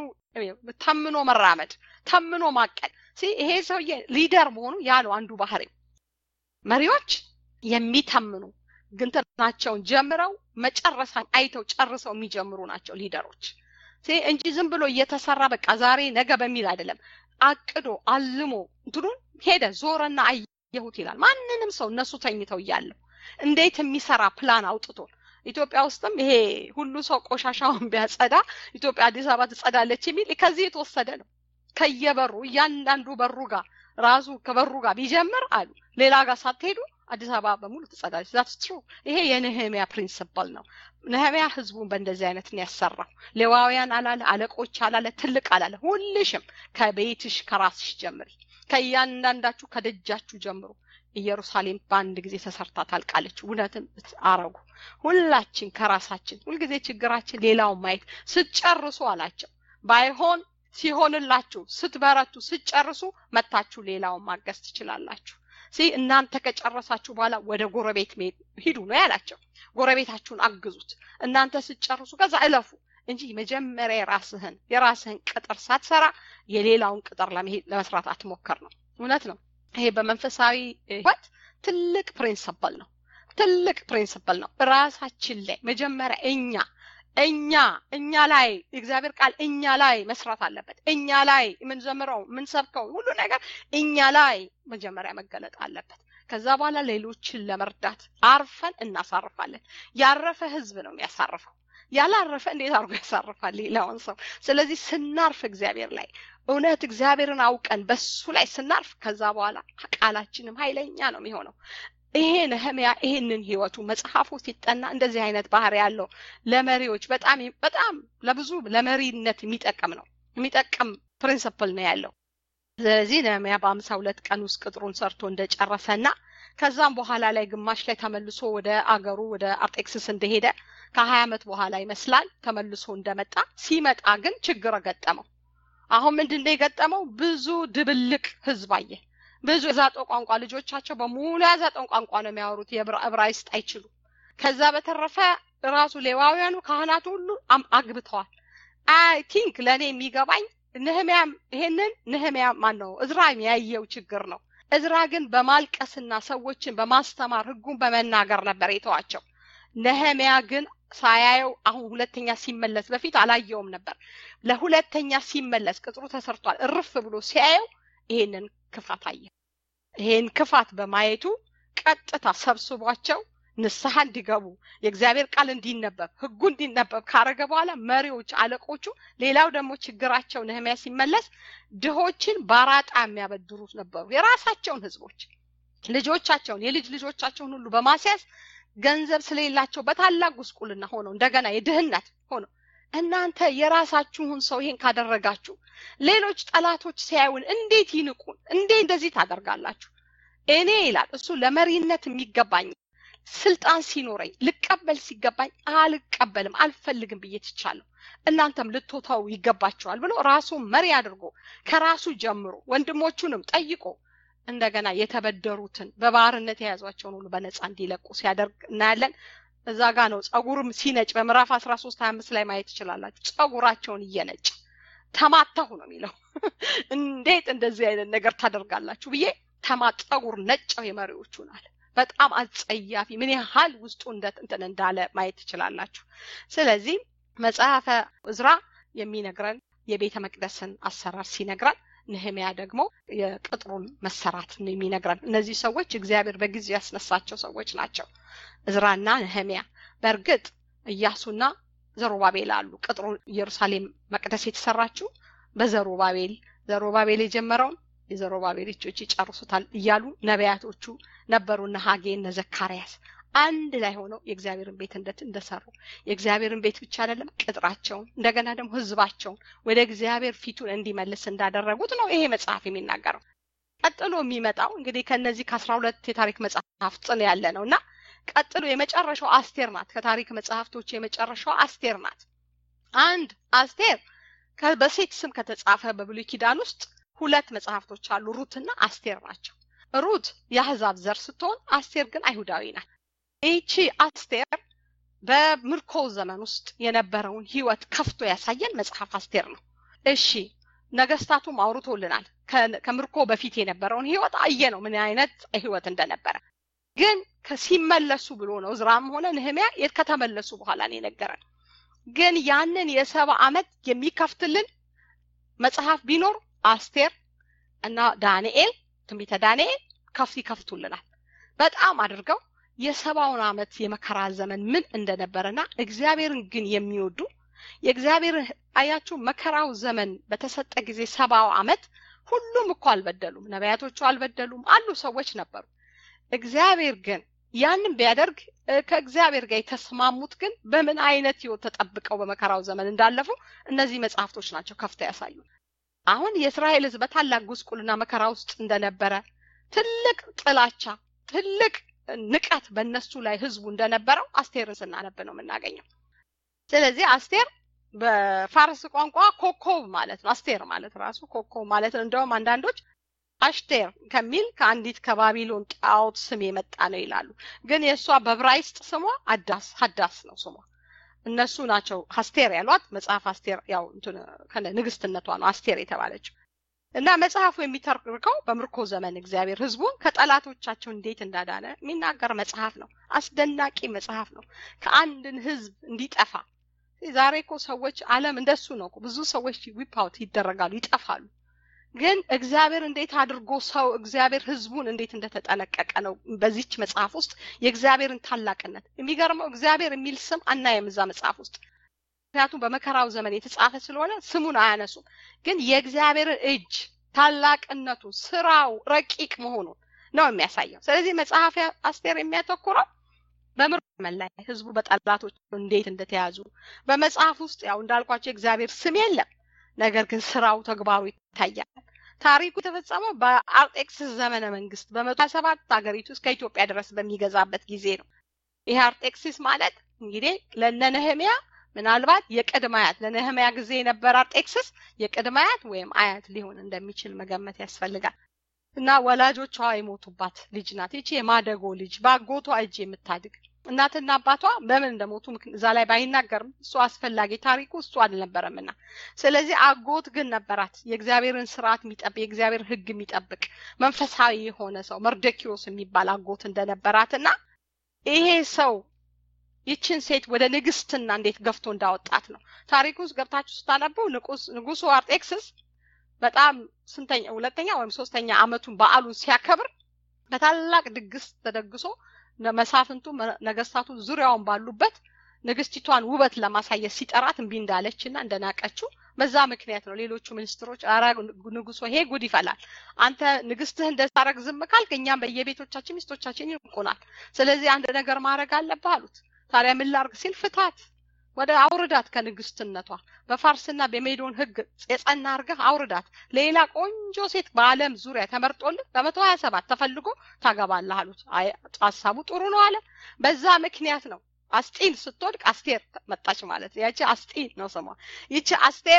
ተምኖ መራመድ ተምኖ ማቀድ። ይሄ ሰውዬ ሊደር መሆኑ ያለው አንዱ ባህሪ መሪዎች የሚተምኑ ግንተናቸውን ጀምረው መጨረሻን አይተው ጨርሰው የሚጀምሩ ናቸው ሊደሮች። እንጂ ዝም ብሎ እየተሰራ በቃ ዛሬ ነገ በሚል አይደለም። አቅዶ አልሞ እንትኑን ሄደ ዞረና አየሁት ይላል። ማንንም ሰው እነሱ ተኝተው ይያለው እንዴት የሚሰራ ፕላን አውጥቶ ኢትዮጵያ ውስጥም ይሄ ሁሉ ሰው ቆሻሻውን ቢያጸዳ ኢትዮጵያ አዲስ አበባ ትጸዳለች የሚል ከዚህ የተወሰደ ነው። ከየበሩ እያንዳንዱ በሩ ጋር ራሱ ከበሩ ጋር ቢጀምር አሉ ሌላ ጋር ሳትሄዱ አዲስ አበባ በሙሉ ትጸዳለች። that's true። ይሄ የነህሚያ ፕሪንሲፕል ነው። ነህሚያ ህዝቡን በእንደዚህ አይነት ነው ያሰራው። ሌዋውያን አላለ፣ አለቆች አላለ፣ ትልቅ አላለ። ሁልሽም ከቤትሽ ከራስሽ ጀምሪ፣ ከያንዳንዳችሁ ከደጃችሁ ጀምሩ። ኢየሩሳሌም በአንድ ጊዜ ተሰርታ ታልቃለች። እውነትም አረጉ። ሁላችን ከራሳችን ሁልጊዜ ችግራችን ሌላው ማየት ስትጨርሱ አላቸው። ባይሆን ሲሆንላችሁ ስትበረቱ ስትጨርሱ መታችሁ ሌላውን ማገዝ ትችላላችሁ። እናንተ ከጨረሳችሁ በኋላ ወደ ጎረቤት ሂዱ ነው ያላቸው። ጎረቤታችሁን አግዙት። እናንተ ስትጨርሱ ከዛ እለፉ እንጂ መጀመሪያ የራስህን ቅጥር ሳትሰራ የሌላውን ቅጥር ለመስራት አትሞክር ነው። እውነት ነው። ይሄ በመንፈሳዊ ህይወት ትልቅ ፕሪንሲፕል ነው። ራሳችን ላይ መጀመሪያ እኛ ላይ እግዚአብሔር ቃል እኛ ላይ መስራት አለበት። እኛ ላይ የምንዘምረው የምንሰብከው ሁሉ ነገር እኛ ላይ መጀመሪያ መገለጥ አለበት። ከዛ በኋላ ሌሎችን ለመርዳት አርፈን እናሳርፋለን። ያረፈ ህዝብ ነው የሚያሳርፈው። ያላረፈ እንዴት አድርጎ ያሳርፋል ሌላውን ሰው? ስለዚህ ስናርፍ እግዚአብሔር ላይ እውነት እግዚአብሔርን አውቀን በሱ ላይ ስናርፍ ከዛ በኋላ ቃላችንም ኃይለኛ ነው የሚሆነው። ይሄ ነህሚያ ይሄንን ህይወቱ መጽሐፉ ሲጠና እንደዚህ አይነት ባህሪ ያለው ለመሪዎች በጣም ለብዙ ለመሪነት የሚጠቅም ፕሪንሲፕል ነው ያለው። ስለዚህ ነህሚያ በ52 ቀን ውስጥ ቅጥሩን ሰርቶ እንደጨረሰና ከዛም በኋላ ላይ ግማሽ ላይ ተመልሶ ወደ አገሩ ወደ አርጤክስስ እንደሄደ ከ20 ዓመት በኋላ ይመስላል ተመልሶ እንደመጣ ሲመጣ ግን ችግር ገጠመው። አሁን ምንድነው የገጠመው? ብዙ ድብልቅ ህዝብ አየ። ብዙ የዛጦ ቋንቋ ልጆቻቸው በሙሉ ያዛጦ ቋንቋ ነው የሚያወሩት። የዕብራይስጥ አይችሉ። ከዛ በተረፈ ራሱ ሌዋውያኑ ካህናቱ ሁሉ አግብተዋል። አይ ቲንክ ለኔ የሚገባኝ ነህሚያ ማነው እዝራ ያየው ችግር ነው። እዝራ ግን በማልቀስና ሰዎችን በማስተማር ህጉን በመናገር ነበር የተዋቸው። ነህሚያ ግን ሳያየው አሁን ሁለተኛ ሲመለስ በፊት አላየውም ነበር። ለሁለተኛ ሲመለስ ቅጥሩ ተሰርቷል እርፍ ብሎ ሲያየው ይሄንን ክፋት አየ። ይሄን ክፋት በማየቱ ቀጥታ ሰብስቧቸው ንስሐ እንዲገቡ የእግዚአብሔር ቃል እንዲነበብ ህጉ እንዲነበብ ካረገ በኋላ መሪዎች አለቆቹ ሌላው ደግሞ ችግራቸው ነህሚያ ሲመለስ ድሆችን ባራጣ የሚያበድሩት ነበሩ። የራሳቸውን ህዝቦች ልጆቻቸውን የልጅ ልጆቻቸውን ሁሉ በማስያዝ ገንዘብ ስለሌላቸው በታላቅ ጉስቁልና ሆነው እንደገና የድህነት ሆነው እናንተ የራሳችሁን ሰው ይሄን ካደረጋችሁ ሌሎች ጠላቶች ሲያዩን እንዴት ይንቁን? እንዴት እንደዚህ ታደርጋላችሁ? እኔ ይላል እሱ ለመሪነት የሚገባኝ ስልጣን ሲኖረኝ ልቀበል ሲገባኝ አልቀበልም አልፈልግም ብዬ ትቻለሁ። እናንተም ልትተው ይገባችኋል ብሎ ራሱ መሪ አድርጎ ከራሱ ጀምሮ ወንድሞቹንም ጠይቆ እንደገና የተበደሩትን በባርነት የያዟቸውን ሁሉ በነፃ እንዲለቁ ሲያደርግ እናያለን። እዛ ጋር ነው ጸጉርም ሲነጭ በምዕራፍ 13:25 ላይ ማየት ትችላላችሁ። ጸጉራቸውን እየነጭ ተማታሁ ነው የሚለው። እንዴት እንደዚህ አይነት ነገር ታደርጋላችሁ ብዬ ጸጉር ነጨው የመሪዎቹን አለ። በጣም አጸያፊ ምን ያህል ውስጡ እንትን እንዳለ ማየት ትችላላችሁ። ስለዚህ መጽሐፈ ዕዝራ የሚነግረን የቤተ መቅደስን አሰራር ሲነግረን፣ ነህምያ ደግሞ የቅጥሩን መሰራት ነው የሚነግረን። እነዚህ ሰዎች እግዚአብሔር በጊዜው ያስነሳቸው ሰዎች ናቸው፣ ዕዝራና ነህምያ። በእርግጥ ኢያሱና ዘሩባቤል አሉ። ቅጥሩ ኢየሩሳሌም መቅደስ የተሰራችው ዘሩባቤል የጀመረውን የዘሩባቤል ልጆች ይጨርሱታል እያሉ ነቢያቶቹ ነበሩና ሐጌና ዘካርያስ አንድ ላይ ሆነው የእግዚአብሔርን ቤት እንደሰሩ፣ የእግዚአብሔርን ቤት ብቻ አይደለም ቅጥራቸውን እንደገና ደግሞ ህዝባቸውን ወደ እግዚአብሔር ፊቱን እንዲመልስ እንዳደረጉት ነው ይሄ መጽሐፍ የሚናገረው። ቀጥሎ የሚመጣው እንግዲህ ከነዚህ ከ12 የታሪክ መጽሐፍት ነው ያለ ነውና ቀጥሎ የመጨረሻው አስቴር ናት። ከታሪክ መጽሐፍቶች የመጨረሻው አስቴር ናት። አንድ አስቴር በሴት ስም ከተጻፈ በብሉይ ኪዳን ውስጥ 2 መጽሐፍቶች አሉ፣ ሩትና አስቴር ናቸው። ሩት የአሕዛብ ዘር ስትሆን አስቴር ግን አይሁዳዊ ናት። እቺ አስቴር በምርኮ ዘመን ውስጥ የነበረውን ህይወት ከፍቶ ያሳየን መጽሐፍ አስቴር ነው። እሺ ነገስታቱም አውርቶልናል። ከምርኮ በፊት የነበረውን ህይወት አየነው ምን አይነት ህይወት እንደነበረ። ግን ከሲመለሱ ብሎ ነው ዕዝራም ሆነ ነህምያ ከተመለሱ በኋላ ነው የነገረን። ግን ያንን የ70 ዓመት የሚከፍትልን መጽሐፍ ቢኖር አስቴር እና ዳንኤል፣ ትንቢተ ዳንኤል ይከፍቱልናል በጣም አድርገው የ70 ዓመት የመከራ ዘመን ምን እንደነበረና እግዚአብሔርን ግን የሚወዱ የእግዚአብሔር አያችሁ መከራው ዘመን በተሰጠ ጊዜ 70 ዓመት ሁሉም እኮ አልበደሉም፣ ነቢያቶቹ አልበደሉም፣ አሉ ሰዎች ነበሩ። እግዚአብሔር ግን ያንን ቢያደርግ ከእግዚአብሔር ጋር የተስማሙት ግን በምን አይነት ህይወት ተጠብቀው በመከራው ዘመን እንዳለፉ እነዚህ መጽሐፍቶች ናቸው ከፍተው ያሳዩ። አሁን የእስራኤል ህዝብ በታላቅ ጉስቁልና መከራ ውስጥ እንደነበረ ትልቅ ጥላቻ ትልቅ ንቀት በእነሱ ላይ ህዝቡ እንደነበረው አስቴርን ስናነብ ነው የምናገኘው። ስለዚህ አስቴር በፋርስ ቋንቋ ኮከብ ማለት ነው። አስቴር ማለት ራሱ ኮከብ ማለት ነው። እንደውም አንዳንዶች አሽቴር ከሚል ከአንዲት ከባቢሎን ጣዖት ስም የመጣ ነው ይላሉ። ግን የሷ በዕብራይስጥ ስሟ ሀዳስ ነው ስሟ። እነሱ ናቸው አስቴር ያሏት። መጽሐፍ አስቴር ያው ንግስትነቷ ነው አስቴር የተባለችው። እና መጽሐፉ የሚተርከው በምርኮ ዘመን እግዚአብሔር ህዝቡን ከጠላቶቻቸው እንዴት እንዳዳነ የሚናገር መጽሐፍ ነው። አስደናቂ መጽሐፍ ነው። ከአንድን ህዝብ እንዲጠፋ ዛሬ እኮ ሰዎች ዓለም እንደሱ ነው። ብዙ ሰዎች ዊፕ አውት ይደረጋሉ፣ ይጠፋሉ። ግን እግዚአብሔር እንዴት አድርጎ እግዚአብሔር ህዝቡን እንዴት እንደተጠነቀቀ ነው በዚህች መጽሐፍ ውስጥ የእግዚአብሔርን ታላቅነት። የሚገርመው እግዚአብሔር የሚል ስም አናየም እዛ መጽሐፍ ውስጥ፣ ምክንያቱም በመከራው ዘመን የተጻፈ ስለሆነ ስሙን አያነሱም። ግን የእግዚአብሔር እጅ ታላቅነቱ ስራው ረቂቅ መሆኑን ነው የሚያሳየው። ስለዚህ መጽሐፍ አስቴር የሚያተኩረው በምርኮ ዘመን ላይ ህዝቡ በጠላቶች እንዴት እንደተያዙ በመጽሐፍ ውስጥ ያው እንዳልኳቸው እግዚአብሔር ስም የለም፣ ነገር ግን ስራው ተግባሩ ይታያል። ታሪኩ የተፈጸመው በአርጤክስስ ዘመነ መንግስት በ127 ሀገሪቱ እስከ ኢትዮጵያ ድረስ በሚገዛበት ጊዜ ነው። ይሄ አርጤክስስ ማለት እንግዲህ ለነህምያ ምናልባት የቅድማያት ለነህምያ ጊዜ የነበረ አርጤክስስ የቅድማያት ወይም አያት ሊሆን እንደሚችል መገመት ያስፈልጋል። እና ወላጆቿ የሞቱባት ልጅ ናት። እቺ የማደጎ ልጅ በአጎቷ እጅ የምታድግ እናትና አባቷ በምን እንደሞቱ እዛ ላይ ባይናገርም እሱ አስፈላጊ ታሪኩ እሱ አልነበረምና፣ ስለዚህ አጎት ግን ነበራት። የእግዚአብሔርን ስርዓት የሚጠብቅ የእግዚአብሔር ህግ የሚጠብቅ መንፈሳዊ የሆነ ሰው መርዶክዮስ የሚባል አጎት እንደነበራትና ይሄ ሰው ይችን ሴት ወደ ንግስትና እንዴት ገፍቶ እንዳወጣት ነው ታሪኩ ውስጥ ገብታችሁ ስታነቡ። ንጉሱ አርጤክስስ በጣም ሁለተኛ ወይም ሶስተኛ አመቱን በዓሉን ሲያከብር በታላቅ ድግስ ተደግሶ መሳፍንቱ ነገስታቱ ዙሪያውን ባሉበት ንግስቲቷን ውበት ለማሳየት ሲጠራት እንቢ እንዳለችና እንደናቀችው በዛ ምክንያት ነው ሌሎቹ ሚኒስትሮች ንጉሱ ይሄ ጉድ ይፈላል፣ አንተ ንግስትህ እንደታረግ ዝም ካልክ እኛም በየቤቶቻችን ሚስቶቻችን ይቆናል፣ ስለዚህ አንድ ነገር ማድረግ አለብህ አሉት። ታዲያ ምን ላርግ ሲል ፍታት፣ ወደ አውርዳት ከንግስትነቷ በፋርስና በሜዶን ህግ የጸና አርገህ አውርዳት፣ ሌላ ቆንጆ ሴት በአለም ዙሪያ ተመርጦልህ በ127 ተፈልጎ ታገባለህ አሉት። ሐሳቡ ጥሩ ነው አለ። በዛ ምክንያት ነው አስጢን ስትወድቅ አስቴር መጣች ማለት ያቺ አስጢን ነው ስሟ። ይቺ አስቴር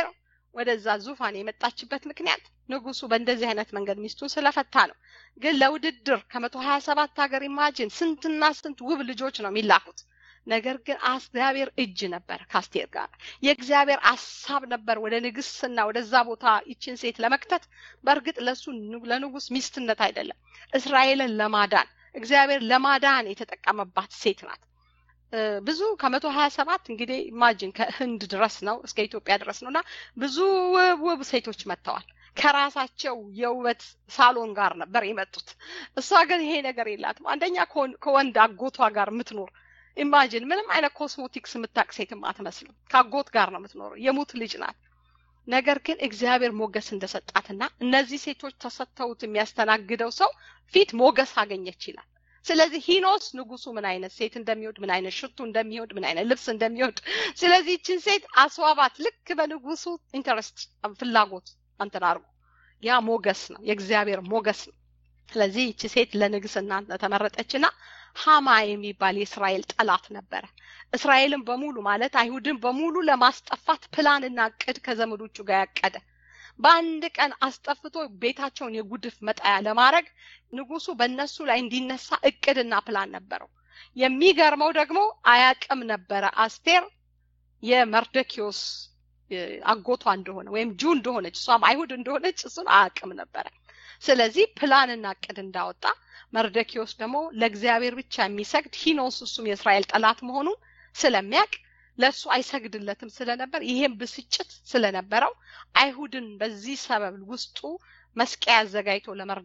ወደዛ ዙፋን የመጣችበት ምክንያት ንጉሱ በእንደዚህ አይነት መንገድ ሚስቱን ስለፈታ ነው። ግን ለውድድር ከ127 ሀገር ኢማጂን ስንትና ስንት ውብ ልጆች ነው የሚላኩት። ነገር ግን እግዚአብሔር እጅ ነበር ከአስቴር ጋር። የእግዚአብሔር ሐሳብ ነበር ወደ ንግስና ወደዛ ቦታ ይችን ሴት ለመክተት። በእርግጥ ለንጉስ ሚስትነት አይደለም፣ እስራኤልን ለማዳን እግዚአብሔር ለማዳን የተጠቀመባት ሴት ናት። ብዙ ከ127 እንግዲህ ኢማጂን ከህንድ ድረስ ነው እስከ ኢትዮጵያ ድረስ ነውና ብዙ ውብ ሴቶች መጥተዋል። ከራሳቸው የውበት ሳሎን ጋር ነበር የመጡት። እሷ ግን ይሄ ነገር የላትም። አንደኛ ከወንድ አጎቷ ጋር የምትኖር ኢማጂን ምንም አይነት ኮስሞቲክስ የምታቅ ሴትም አትመስልም። ከአጎት ጋር ነው የምትኖረው። የሙት ልጅ ናት። ነገር ግን እግዚአብሔር ሞገስ እንደሰጣትና እነዚህ ሴቶች ተሰጥተውት የሚያስተናግደው ሰው ፊት ሞገስ አገኘች ይላል። ስለዚህ ሂኖስ ንጉሱ ምን አይነት ሴት እንደሚወድ፣ ምን አይነት ሽቱ እንደሚወድ፣ ምን አይነት ልብስ እንደሚወድ፣ ስለዚህ እቺን ሴት አስዋባት። ልክ በንጉሱ ኢንተረስት ፍላጎት አንተን አርጉ። ያ ሞገስ ነው፣ የእግዚአብሔር ሞገስ ነው። ስለዚህ እቺ ሴት ለንግስና ተመረጠችና ሃማ የሚባል የእስራኤል ጠላት ነበረ። እስራኤልን በሙሉ ማለት አይሁድን በሙሉ ለማስጠፋት ፕላንና እቅድ ከዘመዶቹ ጋር ያቀደ በአንድ ቀን አስጠፍቶ ቤታቸውን የጉድፍ መጣያ ለማድረግ ንጉሱ በእነሱ ላይ እንዲነሳ እቅድና ፕላን ነበረው። የሚገርመው ደግሞ አያቅም ነበረ አስቴር የመርዶክዮስ አጎቷ እንደሆነ ወይም ጁ እንደሆነች እሷም አይሁድ እንደሆነች እሱን አያቅም ነበረ። ስለዚህ ፕላንና እቅድ እንዳወጣ መርዶክዮስ ደግሞ ለእግዚአብሔር ብቻ የሚሰግድ ሂኖስ እሱም የእስራኤል ጠላት መሆኑን ስለሚያቅ ለሱ አይሰግድለትም ስለነበር ይሄን ብስጭት ስለነበረው አይሁድን በዚህ ሰበብ ውስጡ መስቀያ አዘጋጅቶ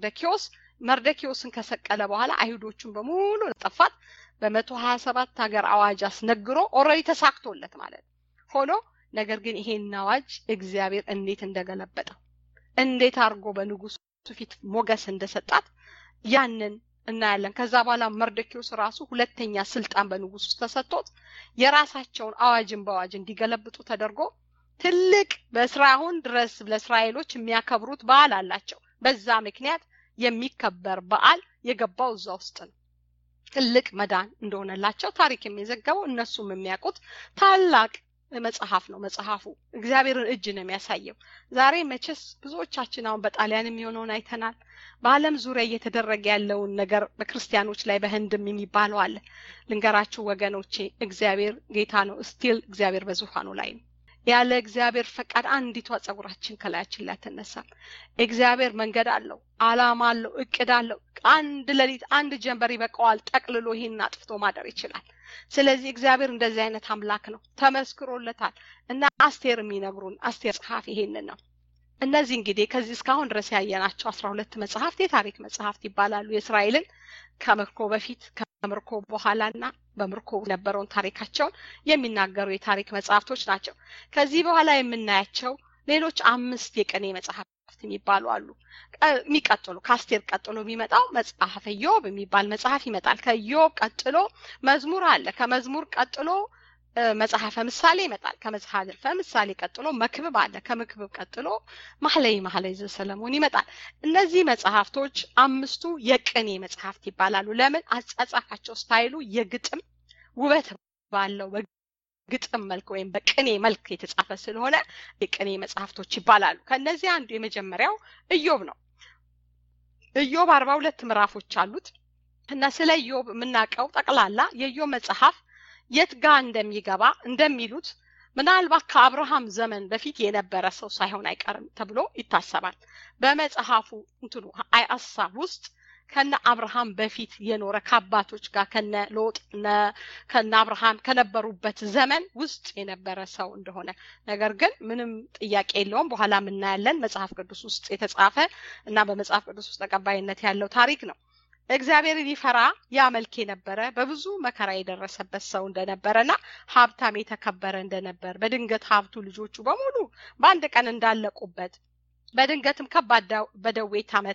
መርዶክዮስን ከሰቀለ በኋላ አይሁዶቹን በሙሉ ለጠፋት በ127 ሀገር አዋጅ አስነግሮ ኦሬዲ ተሳክቶለት ማለት ሆኖ ነገር ግን ይሄን አዋጅ እግዚአብሔር እንዴት እንደገለበጠው እንዴት አርጎ በንጉሱ ፊት ሞገስ እንደሰጣት ያንን እናያለን። ከዛ በኋላ መርዶክዮስ ራሱ ሁለተኛ ስልጣን በንጉሱ ተሰጥቶት የራሳቸውን አዋጅን በአዋጅ እንዲገለብጡ ተደርጎ ትልቅ በእስራኤል ድረስ ለእስራኤሎች የሚያከብሩት በዓል አላቸው። በዛ ምክንያት የሚከበር በዓል የገባው እዛ ውስጥ ነው። ትልቅ መዳን እንደሆነላቸው ታሪክ የሚዘገበው እነሱም የሚያውቁት ታላቅ መጽሐፍ ነው። መጽሐፉ እግዚአብሔርን እጅ ነው የሚያሳየው። ዛሬ መቼስ ብዙዎቻችን አሁን በጣሊያን የሚሆነውን አይተናል። በአለም ዙሪያ እየተደረገ ያለውን ነገር በክርስቲያኖች ላይ በህንድም የሚባለው አለ። ልንገራችሁ ወገኖቼ፣ እግዚአብሔር ጌታ ነው። ስቲል እግዚአብሔር በዙፋኑ ላይ ነው። ያለ እግዚአብሔር ፈቃድ አንዲቷ ጸጉራችን ከላያችን ላይ ተነሳም። እግዚአብሔር መንገድ አለው፣ አላማ አለው፣ እቅድ አለው። አንድ ሌሊት አንድ ጀንበር ይበቃዋል ጠቅልሎ ይሄን አጥፍቶ ማደር ይችላል። ስለዚህ እግዚአብሔር እንደዚህ አይነት አምላክ ነው፣ ተመስክሮለታል። እና አስቴር የሚነግሩን አስቴር ጸሐፊ ይሄንን ነው። እነዚህ እንግዲህ ከዚህ እስካሁን ድረስ ያየናቸው 12 መጽሐፍት የታሪክ መጽሐፍት ይባላሉ። የእስራኤልን ከምርኮ በፊት ከምርኮ በኋላና በምርኮ የነበረውን ታሪካቸውን የሚናገሩ የታሪክ መጽሐፍቶች ናቸው። ከዚህ በኋላ የምናያቸው ሌሎች 5 የቅኔ መጽሐፍት የሚባሉ አሉ። የሚቀጥሉ ከአስቴር ቀጥሎ የሚመጣው መጽሐፈ ኢዮብ የሚባል መጽሐፍ ይመጣል። ከኢዮብ ቀጥሎ መዝሙር አለ። ከመዝሙር ቀጥሎ መጽሐፈ ምሳሌ ይመጣል። ከመጽሐፈ ምሳሌ ቀጥሎ መክብብ አለ። ከመክብብ ቀጥሎ መኃልየ ዘሰሎሞን ይመጣል። እነዚህ መጽሐፍቶች 5ቱ የቅኔ መጽሐፍት ይባላሉ። ለምን? አጻጻፋቸው ስታይሉ የግጥም ውበት ባለው ግጥም መልክ ወይም በቅኔ መልክ የተጻፈ ስለሆነ የቅኔ መጽሐፍቶች ይባላሉ። ከነዚህ አንዱ የመጀመሪያው ኢዮብ ነው። ኢዮብ 42 ምዕራፎች አሉት እና ስለ ኢዮብ የምናውቀው ጠቅላላ የኢዮብ መጽሐፍ የት ጋር እንደሚገባ እንደሚሉት ምናልባት ከአብርሃም ዘመን በፊት የነበረ ሰው ሳይሆን አይቀርም ተብሎ ይታሰባል። በመጽሐፉ እንትኑ ሐሳብ ውስጥ ከነ አብርሃም በፊት የኖረ ከአባቶች ጋር ከነ ሎጥ ከነ አብርሃም ከነበሩበት ዘመን ውስጥ የነበረ ሰው እንደሆነ ነገር ግን ምንም ጥያቄ የለውም። በኋላ እናያለን መጽሐፍ ቅዱስ ውስጥ የተጻፈ እና በመጽሐፍ ቅዱስ ውስጥ ተቀባይነት ያለው ታሪክ ነው። እግዚአብሔርን ይፈራ ያመልክ የነበረ በብዙ መከራ የደረሰበት ሰው እንደነበረና ሀብታም የተከበረ እንደነበር በድንገት ሀብቱ ልጆቹ በሙሉ በአንድ ቀን እንዳለቁበት በድንገትም ከባድ በደዌ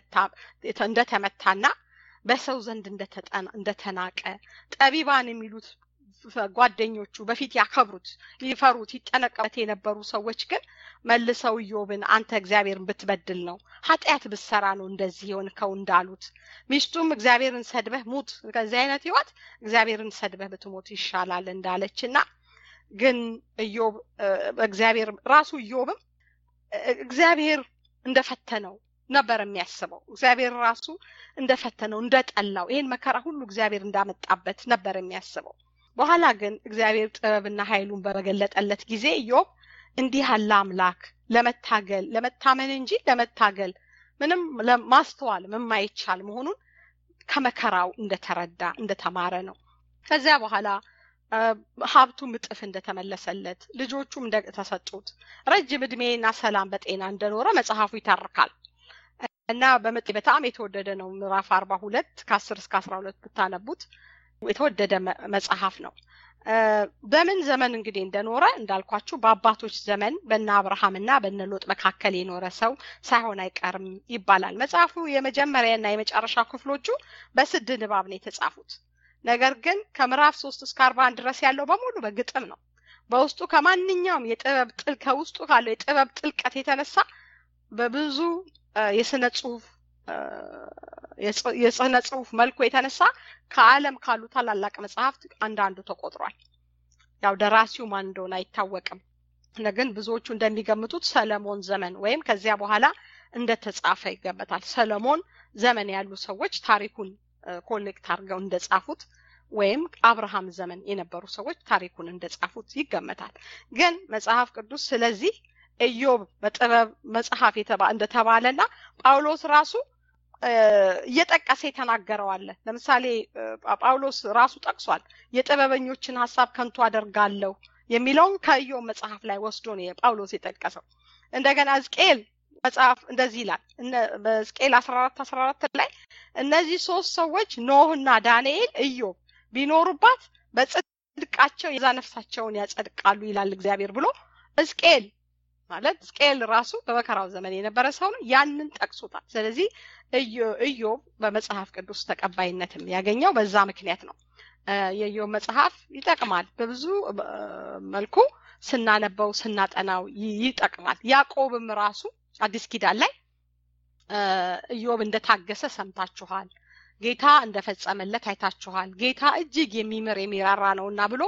እንደተመታና በሰው ዘንድ እንደተናቀ ጠቢባን የሚሉት ጓደኞቹ በፊት ያከብሩት ይፈሩት ይጠነቀቁት የነበሩ ሰዎች ግን መልሰው ኢዮብን አንተ እግዚአብሔርን ብትበድል ነው ኃጢአት ብትሰራ ነው እንደዚህ የሆንከው እንዳሉት ሚስቱም እግዚአብሔርን ሰድበህ ሙት ከዚህ አይነት ህይወት እግዚአብሔርን ሰድበህ ብትሞት ይሻላል እንዳለችና ግን ኢዮብ እግዚአብሔር ራሱ ኢዮብም እግዚአብሔር እንደፈተነው ነበር የሚያስበው። እግዚአብሔር ራሱ እንደፈተነው እንደጠላው ይሄን መከራ ሁሉ እግዚአብሔር እንዳመጣበት ነበር የሚያስበው። በኋላ ግን እግዚአብሔር ጥበብና ኃይሉን በገለጠለት ጊዜ ኢዮብ እንዲህ ያለ አምላክ ለመታመን እንጂ ለመታገል ምንም ለማስተዋል የማይቻል መሆኑን ከመከራው እንደተረዳ እንደተማረ ነው። ከዚያ በኋላ ሀብቱ ምጥፍ እንደተመለሰለት ልጆቹም እንደተሰጡት ረጅም እድሜና ሰላም በጤና እንደኖረ መጽሐፉ ይተርካል። እና በጣም የተወደደ ነው። ምዕራፍ 42 ከ10 እስከ 12 ብታነቡት የተወደደ መጽሐፍ ነው። በምን ዘመን እንግዲህ እንደኖረ እንዳልኳችሁ በአባቶች ዘመን በእነ አብርሃምና በእነ ሎጥ መካከል የኖረ ሰው ሳይሆን አይቀርም ይባላል። መጽሐፉ የመጀመሪያና የመጨረሻ ክፍሎቹ በስድ ንባብ ነው የተጻፉት። ነገር ግን ከምዕራፍ 3 እስከ 41 ድረስ ያለው በሙሉ በግጥም ነው። በውስጡ ከማንኛውም ከውስጡ ካለው የጥበብ ጥልቀት የተነሳ በብዙ የስነ ጽሁፍ መልኩ የተነሳ ከዓለም ካሉ ታላላቅ መጽሐፍት አንዳንዱ ተቆጥሯል። ያው ደራሲው ማን እንደሆነ አይታወቅም። ነገር ግን ብዙዎቹ እንደሚገምቱት ሰለሞን ዘመን ወይም ከዚያ በኋላ እንደተጻፈ ይገመታል። ሰለሞን ዘመን ያሉ ሰዎች ታሪኩን ኮሌክት አድርገው እንደጻፉት ወይም አብርሃም ዘመን የነበሩ ሰዎች ታሪኩን እንደጻፉት ይገመታል። ግን መጽሐፍ ቅዱስ ስለዚህ ኢዮብ በጥበብ መጽሐፍ እንደተባለና ጳውሎስ ራሱ እየጠቀሰ የተናገረው አለ። ለምሳሌ ጳውሎስ ራሱ ጠቅሷል። የጥበበኞችን ሐሳብ ከንቱ አደርጋለሁ የሚለውን ከኢዮብ መጽሐፍ ላይ ወስዶ ነው ጳውሎስ የጠቀሰው። እንደገና ሕዝቅኤል መጽሐፍ እንደዚህ ይላል። በሕዝቅኤል 14 ላይ እነዚህ ሶስት ሰዎች ኖህና ዳንኤል ኢዮብ ቢኖሩባት በጽድቃቸው የዛ ነፍሳቸውን ያጸድቃሉ ይላል እግዚአብሔር ብሎ ሕዝቅኤል ራሱ በመከራው ዘመን የነበረ ሰው ነው። ያንን ጠቅሶታል። ስለዚህ ኢዮብ በመጽሐፍ ቅዱስ ተቀባይነትም ያገኘው በዛ ምክንያት ነው። የኢዮብ መጽሐፍ ይጠቅማል። በብዙ መልኩ ስናነበው ስናጠናው ይጠቅማል። ያዕቆብም ራሱ አዲስ ኪዳን ላይ ኢዮብ እንደታገሰ ሰምታችኋል፣ ጌታ እንደፈጸመለት አይታችኋል፣ ጌታ እጅግ የሚምር የሚራራ ነውና ብሎ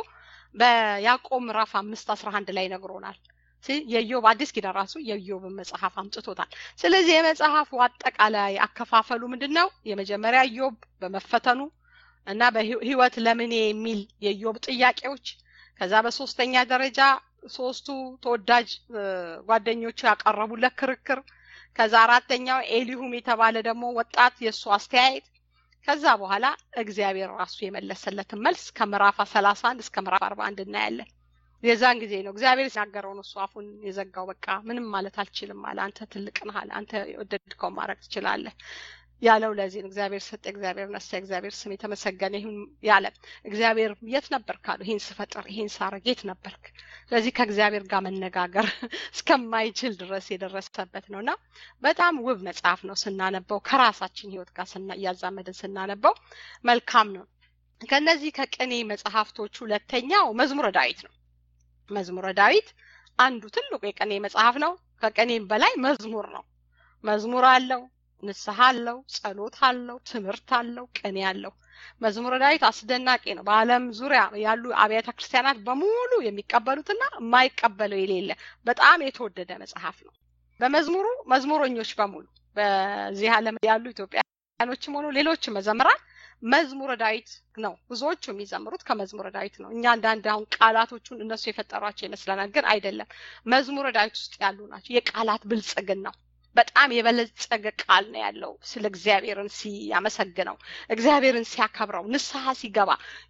በያዕቆብ ምዕራፍ 5:11 ላይ ነግሮናል። የኢዮብ አዲስ ኪዳን ራሱ የኢዮብ መጽሐፍ አምጥቶታል። ስለዚህ የመጽሐፉ አጠቃላይ አከፋፈሉ ምንድነው? የመጀመሪያ ኢዮብ በመፈተኑ እና በህይወት ለምኔ የሚል የኢዮብ ጥያቄዎች፣ ከዛ በሶስተኛ ደረጃ ሶስቱ ተወዳጅ ጓደኞቹ ያቀረቡለት ክርክር፣ ከዛ አራተኛው ኤሊሁም የተባለ ደግሞ ወጣት የሱ አስተያየት፣ ከዛ በኋላ እግዚአብሔር ራሱ የመለሰለትን መልስ ከምዕራፍ 31 እስከ ምዕራፍ 41 እናያለን። የዛን ጊዜ ነው እግዚአብሔር ሲናገረው ነው አፉን የዘጋው። በቃ ምንም ማለት አልችልም አለ። አንተ ትልቅ ነህ አለ። አንተ ወደድከው ማድረግ ትችላለህ ያለው ለዚህ ነው። እግዚአብሔር ሰጠ፣ እግዚአብሔር ነሳ፣ እግዚአብሔር ስም የተመሰገነ ይሁን ያለ። እግዚአብሔር የት ነበርክ አለው። ይሄን ስፈጥር ይሄን ሳረግ የት ነበርክ? ስለዚህ ከእግዚአብሔር ጋር መነጋገር እስከማይችል ድረስ የደረሰበት ነውና በጣም ውብ መጽሐፍ ነው። ስናነበው ከራሳችን ህይወት ጋር ያዛመድን ስናነበው መልካም ነው። ከነዚህ ከቅኔ መጽሐፍቶች ሁለተኛው መዝሙረ ዳዊት ነው። መዝሙረ ዳዊት አንዱ ትልቁ የቅኔ መጽሐፍ ነው። ከቅኔም በላይ መዝሙር ነው። መዝሙር አለው፣ ንስሐ አለው፣ ጸሎት አለው፣ ትምህርት አለው፣ ቅኔ አለው። መዝሙረ ዳዊት አስደናቂ ነው። በዓለም ዙሪያ ያሉ አብያተ ክርስቲያናት በሙሉ የሚቀበሉትና የማይቀበለው የሌለ በጣም የተወደደ መጽሐፍ ነው። በመዝሙሩ መዝሙረኞች በሙሉ በዚህ ዓለም ያሉ ኢትዮጵያኖችም ሆኑ ሌሎች መዘምራን መዝሙረ ዳዊት ነው ብዙዎቹ የሚዘምሩት ከመዝሙረ ዳዊት ነው። እኛ አንዳንድ አሁን ቃላቶቹን እነሱ የፈጠሯቸው ይመስላል፣ ግን አይደለም። መዝሙረ ዳዊት ውስጥ ያሉ ናቸው። የቃላት ብልጽግናው በጣም የበለጸገ ቃል ነው ያለው። ስለ እግዚአብሔርን ሲያመሰግነው፣ እግዚአብሔርን ሲያከብረው፣ ንስሐ ሲገባ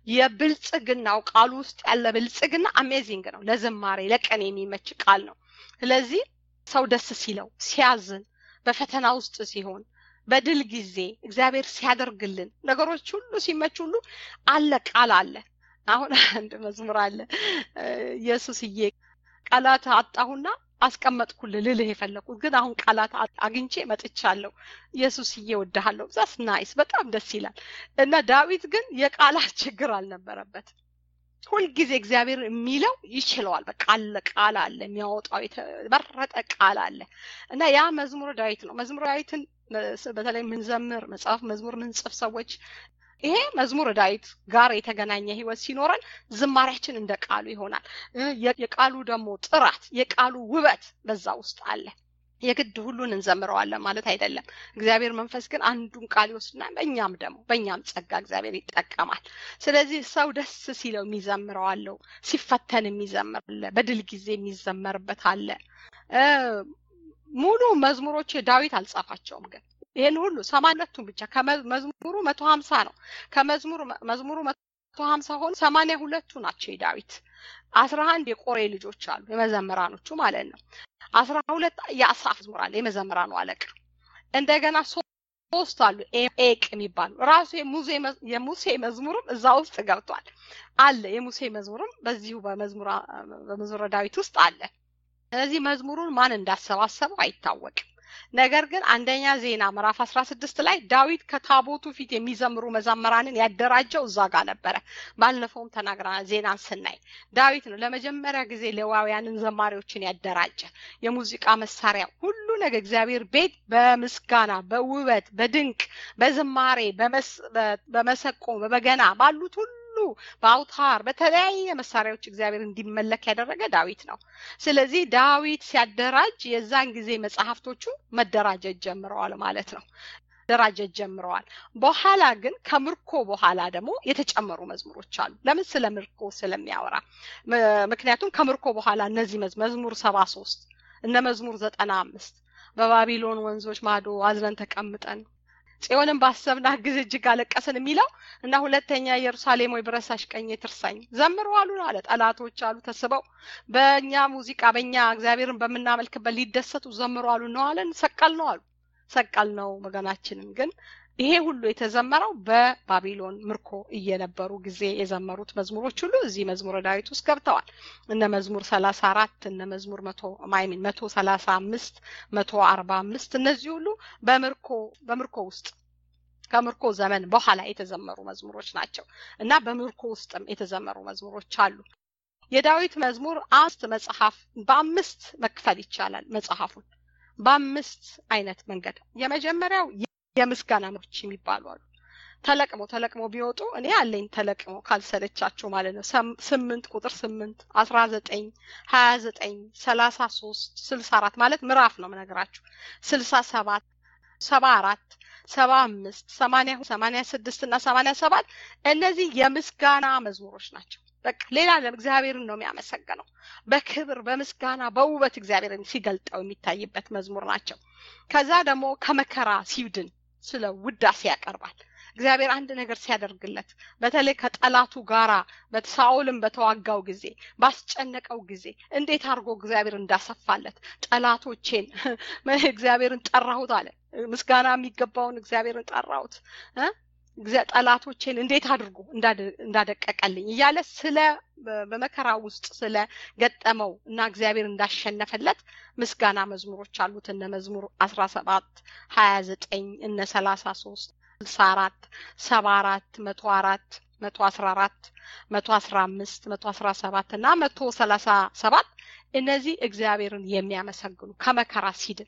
የብልጽግናው ቃሉ ውስጥ ያለ ብልጽግና አሜዚንግ ነው። ለዝማሬ ለቀኔ የሚመች ቃል ነው። ስለዚህ ሰው ደስ ሲለው፣ ሲያዝን፣ በፈተና ውስጥ ሲሆን፣ በድል ጊዜ እግዚአብሔር ሲያደርግልን ነገሮች ሁሉ ሲመች ሁሉ አለ ቃል አለ። አሁን አንድ መዝሙር አለ ኢየሱስዬ ቃላት አጣሁና አስቀመጥኩልህ ልልህ የፈለኩት ግን አሁን ቃላት አግኝቼ መጥቻለሁ፣ ኢየሱስዬ ወድሃለሁ። ዛስ ናይስ በጣም ደስ ይላል። እና ዳዊት ግን የቃላት ችግር አልነበረበት። ሁሉ ጊዜ እግዚአብሔር የሚለው ይችላል። በቃ አለ ቃል አለ፣ የሚያወጣው የተመረጠ ቃል አለ። እና ያ መዝሙረ ዳዊት ነው። መዝሙረ ዳዊትን በተለይ ምንዘምር መጽሐፍ መዝሙር ምንጽፍ ሰዎች ይሄ መዝሙረ ዳዊት ጋር የተገናኘ ህይወት ሲኖረን ዝማሬያችን እንደ ቃሉ ይሆናል። የቃሉ ደግሞ ጥራት የቃሉ ውበት በዛ ውስጥ አለ። የግድ ሁሉን እንዘምረዋለን ማለት አይደለም። እግዚአብሔር መንፈስ ግን አንዱን ቃል ይወስድና በእኛም ጸጋ እግዚአብሔር ይጠቀማል። ስለዚህ ሰው ደስ ሲለው የሚዘምረው አለው፣ ሲፈተን የሚዘምር አለ፣ በድል ጊዜ የሚዘመርበት አለ። ሙሉ መዝሙሮች ዳዊት አልጻፋቸውም፣ ግን ይሄን ሁሉ 82ቱን ብቻ ከመዝሙሩ 150 ነው። ከመዝሙሩ 150 ሆኖ 82ቱ ናቸው የዳዊት። 11 የቆሬ ልጆች አሉ የመዘምራኖቹ ማለት ነው። 12 የአሳፍ መዝሙር አለ የመዘምራኑ አለቃ። እንደገና 3 አሉ ኤቅ የሚባሉ ራሱ የሙሴ መዝሙርም እዛ ውስጥ ገብቷል አለ። የሙሴ መዝሙርም በዚሁ በመዝሙረ ዳዊት ውስጥ አለ። ስለዚህ መዝሙሩን ማን እንዳሰባሰበው አይታወቅም። ነገር ግን አንደኛ ዜና ምዕራፍ 16 ላይ ዳዊት ከታቦቱ ፊት የሚዘምሩ መዘምራንን ያደራጀው እዛ ጋር ነበረ። ባለፈውም ተናግረናል። ዜናን ስናይ ዳዊት ነው ለመጀመሪያ ጊዜ ሌዋውያንን ዘማሪዎችን ያደራጀ። የሙዚቃ መሳሪያ ሁሉ ነገር እግዚአብሔር ቤት በምስጋና በውበት በድንቅ በዝማሬ በመሰቆ በበገና ባሉት ሁሉ በአውታር በተለያየ መሳሪያዎች እግዚአብሔር እንዲመለክ ያደረገ ዳዊት ነው። ስለዚህ ዳዊት ሲያደራጅ የዛን ጊዜ መጽሐፍቶቹ መደራጀት ጀምረዋል ማለት ነው። ጀምረዋል። በኋላ ግን ከምርኮ በኋላ ደግሞ የተጨመሩ መዝሙሮች አሉ። ለምን? ስለ ምርኮ ስለሚያወራ። ምክንያቱም ከምርኮ በኋላ እነዚህ መዝሙር 73 እነ መዝሙር 95 በባቢሎን ወንዞች ማዶ አዝነን ተቀምጠን ጽዮንን ባሰብና ጊዜ እጅግ አለቀስን የሚለው እና ሁለተኛ ኢየሩሳሌም ወይ ብረሳሽ ቀኝ ትርሳኝ ዘምሩ አሉ አለ። ጠላቶች አሉ ተስበው በእኛ ሙዚቃ በእኛ እግዚአብሔርን በመናመልክበት ሊደሰቱ ዘምሩ አሉ ነው አለን። ሰቀል ነው ወገናችንን። ግን ይሄ ሁሉ የተዘመረው በባቢሎን ምርኮ እየነበሩ ጊዜ የዘመሩት መዝሙሮች ሁሉ እዚህ መዝሙረ ዳዊት ውስጥ ገብተዋል። እነ መዝሙር 34 እነ መዝሙር 135 145 እነዚህ ሁሉ በምርኮ ውስጥ ከምርኮ ዘመን በኋላ የተዘመሩ መዝሙሮች ናቸው እና በምርኮ ውስጥም የተዘመሩ መዝሙሮች አሉ። የዳዊት መዝሙር 5 መጽሐፍ በ5 መክፈል ይቻላል። መጽሐፉን በ5 አይነት መንገድ የመጀመሪያው የምስጋና መዝሙሮች የሚባሉ አሉ። ተለቅሞ ቢወጡ እኔ አለኝ ተለቅሞ ካልሰለቻቸው ማለት ነው። 8 ቁጥር 8 19 29 33 64 ማለት ምዕራፍ ነው የምነግራችሁ። 67 74 75 80 86 እና 87 እነዚህ የምስጋና መዝሙሮች ናቸው። በቃ ሌላ ለእግዚአብሔርን ነው የሚያመሰግነው። በክብር በምስጋና በውበት እግዚአብሔርን ሲገልጠው የሚታይበት መዝሙር ናቸው። ከዛ ደግሞ ከመከራ ሲድን ስለ ውዳሴ ያቀርባል። እግዚአብሔር አንድ ነገር ሲያደርግለት በተለይ ከጠላቱ ጋራ በሳኦልን በተዋጋው ጊዜ ባስጨነቀው ጊዜ እንዴት አድርጎ እግዚአብሔር እንዳሰፋለት ጠላቶቼን እግዚአብሔርን ጠራሁት አለ። ምስጋና የሚገባውን እግዚአብሔርን ጠራሁት ጠላቶቼን እንዴት አድርጎ እንዳደቀቀልኝ እያለ ስለ በመከራ ውስጥ ስለ ገጠመው እና እግዚአብሔር እንዳሸነፈለት ምስጋና መዝሙሮች አሉት። እነ መዝሙር 17 29 እነ 33 64 74 104 114 115 117 እና 137 እነዚህ እግዚአብሔርን የሚያመሰግኑ ከመከራ ሲድን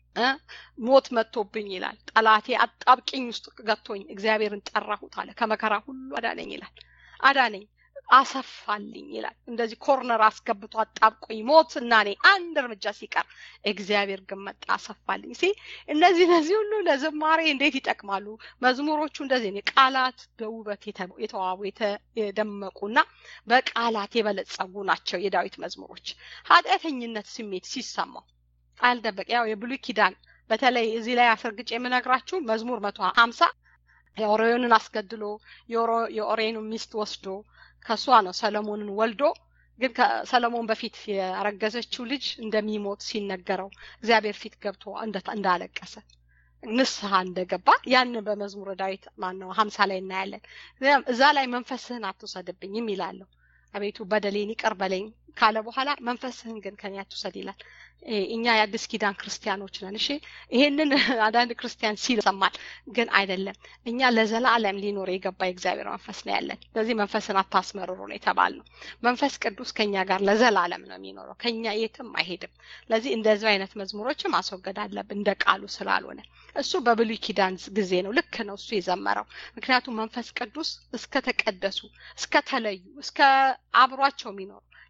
ሞት መጥቶብኝ ይላል። ጠላቴ አጣብቂኝ ውስጥ ገጥቶኝ እግዚአብሔርን ጠራሁት አለ። ከመከራ ሁሉ አዳነኝ ይላል። አዳነኝ አሰፋልኝ ይላል። እንደዚህ ኮርነር አስገብቶ አጣብቆኝ ሞትና እኔ አንድ እርምጃ ሲቀር እግዚአብሔር ግን መጣ አሰፋልኝ። እነዚህ ሁሉ ለዝማሬ እንዴት ይጠቅማሉ መዝሙሮቹ። እንደዚህ ነው። ቃላት በውበት የተዋቡ የተደመቁና በቃላት የበለጸጉ ናቸው የዳዊት መዝሙሮች። ኃጢአተኝነት ስሜት ሲሰማው አልደበቅ ያው የብሉይ ኪዳን በተለይ እዚህ ላይ አስርግጬ የምነግራችሁ መዝሙር 150 የኦሬዮንን አስገድሎ የኦሬዮንን ሚስት ወስዶ ከሷ ነው ሰለሞንን ወልዶ ግን ከሰለሞን በፊት ያረገዘችው ልጅ እንደሚሞት ሲነገረው እግዚአብሔር ፊት ገብቶ እንዳለቀሰ ንስሐ እንደገባ ያን በመዝሙረ ዳዊት 50 ላይ እናያለን። እዛ ላይ መንፈስህን አትውሰድብኝ ይላል። አቤቱ በደሌን ይቅር በለኝ ካለ በኋላ መንፈስህን ግን ከኔ አትውሰድ ይላል። እኛ የአዲስ ኪዳን ክርስቲያኖች ነን። እሺ ይሄንን አንዳንድ ክርስቲያን ሲሰማል ግን አይደለም። እኛ ለዘላለም ሊኖር የገባ የእግዚአብሔር መንፈስ ነው ያለን። ስለዚህ መንፈስን አታስመርሩ ነው የተባልነው። መንፈስ ቅዱስ ከኛ ጋር ለዘላለም ነው የሚኖረው፣ ከኛ የትም አይሄድም። ስለዚህ እንደዚህ አይነት መዝሙሮችን ማስወገድ አለብን እንደ ቃሉ ስላልሆነ። እሱ በብሉይ ኪዳን ጊዜ ነው ልክ ነው እሱ የዘመረው። ምክንያቱም መንፈስ ቅዱስ እስከ ተቀደሱ እስከ ተለዩ እስከ አብሯቸው የሚኖሩ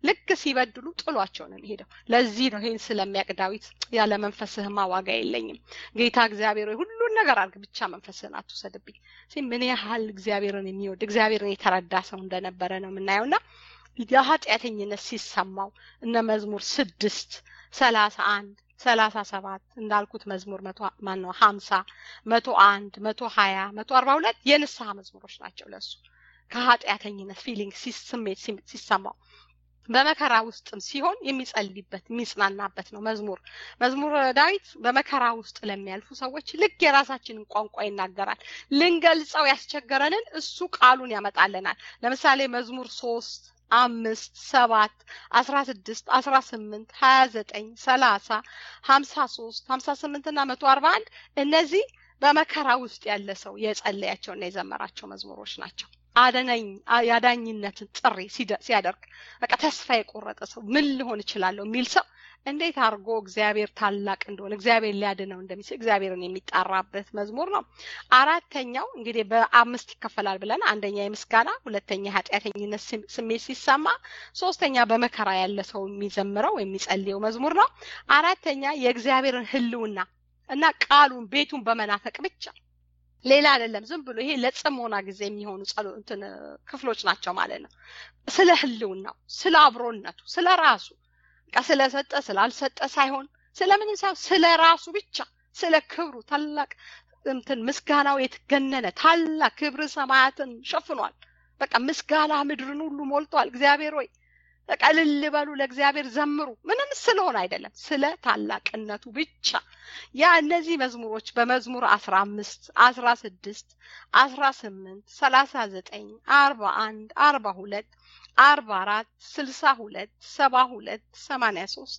ልክ ሲበድሉ ጥሏቸው ነው የሚሄደው። ለዚህ ነው ይሄን ስለሚያውቅ ዳዊት ያለ መንፈስህማ ዋጋ የለኝም፣ ጌታ እግዚአብሔር ሆይ ሁሉን ነገር አድርግ፣ ብቻ መንፈስህን አትውሰድብኝ። ምን ያህል እግዚአብሔርን የሚወድ እግዚአብሔርን የተረዳ ሰው እንደነበረ ነው የምናየውና የኃጢአተኝነት ሲሰማው እነ መዝሙር 6 31 37 እንዳልኩት መዝሙር 50 101 120 142 የንስሐ መዝሙሮች ናቸው ለሱ ከኃጢአተኝነት ፊሊንግ ስሜት ሲሰማው በመከራ ውስጥም ሲሆን የሚጸልይበት የሚጽናናበት ነው። መዝሙር ዳዊት በመከራ ውስጥ ለሚያልፉ ሰዎች ልክ የራሳችንን ቋንቋ ይናገራል። ልንገልጸው ያስቸገረንን እሱ ቃሉን ያመጣልናል። ለምሳሌ መዝሙር 3 5 7 16 18 29 30 53 58 እና 141 እነዚህ በመከራ ውስጥ ያለ ሰው የጸለያቸውና የዘመራቸው መዝሙሮች ናቸው። ያዳኝነትን ጥሪ ሲያደርግ በቃ ተስፋ የቆረጠ ሰው ምን ሊሆን ይችላል የሚል ሰው እንዴት አድርጎ እግዚአብሔር ታላቅ እንደሆነ እግዚአብሔር ሊያድነው እንደሚችል እግዚአብሔርን የሚጣራበት መዝሙር ነው። አራተኛው እንግዲህ በአምስት ይከፈላል ብለን አንደኛ የምስጋና፣ ሁለተኛ ኃጢአተኝነት ስሜት ሲሰማ፣ ሶስተኛ በመከራ ያለ ሰው የሚዘምረው የሚጸልየው መዝሙር ነው። አራተኛ የእግዚአብሔርን ህልውና እና ቃሉን ቤቱን በመናፈቅ ብቻ ሌላ አይደለም። ዝም ብሎ ይሄ ለጽሞና ጊዜ የሚሆኑ ክፍሎች ናቸው ማለት ነው። ስለ ህልውናው፣ ስለ አብሮነቱ፣ ስለ ራሱ ስለሰጠ ስላልሰጠ ሳይሆን ስለምንም ሳይሆን ስለ ራሱ ብቻ ስለ ክብሩ ታላቅ ምስጋናው የተገነነ ታላቅ ክብር ሰማያትን ሸፍኗል። በቃ ምስጋና ምድርን ሁሉ ሞልቷል። እግዚአብሔር ሆይ በቃ እልል በሉ፣ ለእግዚአብሔር ዘምሩ። ምንም ስለሆነ አይደለም ስለ ታላቅነቱ ብቻ። ያ እነዚህ መዝሙሮች በመዝሙር 15 16 18 39 41 42 44 62 72 83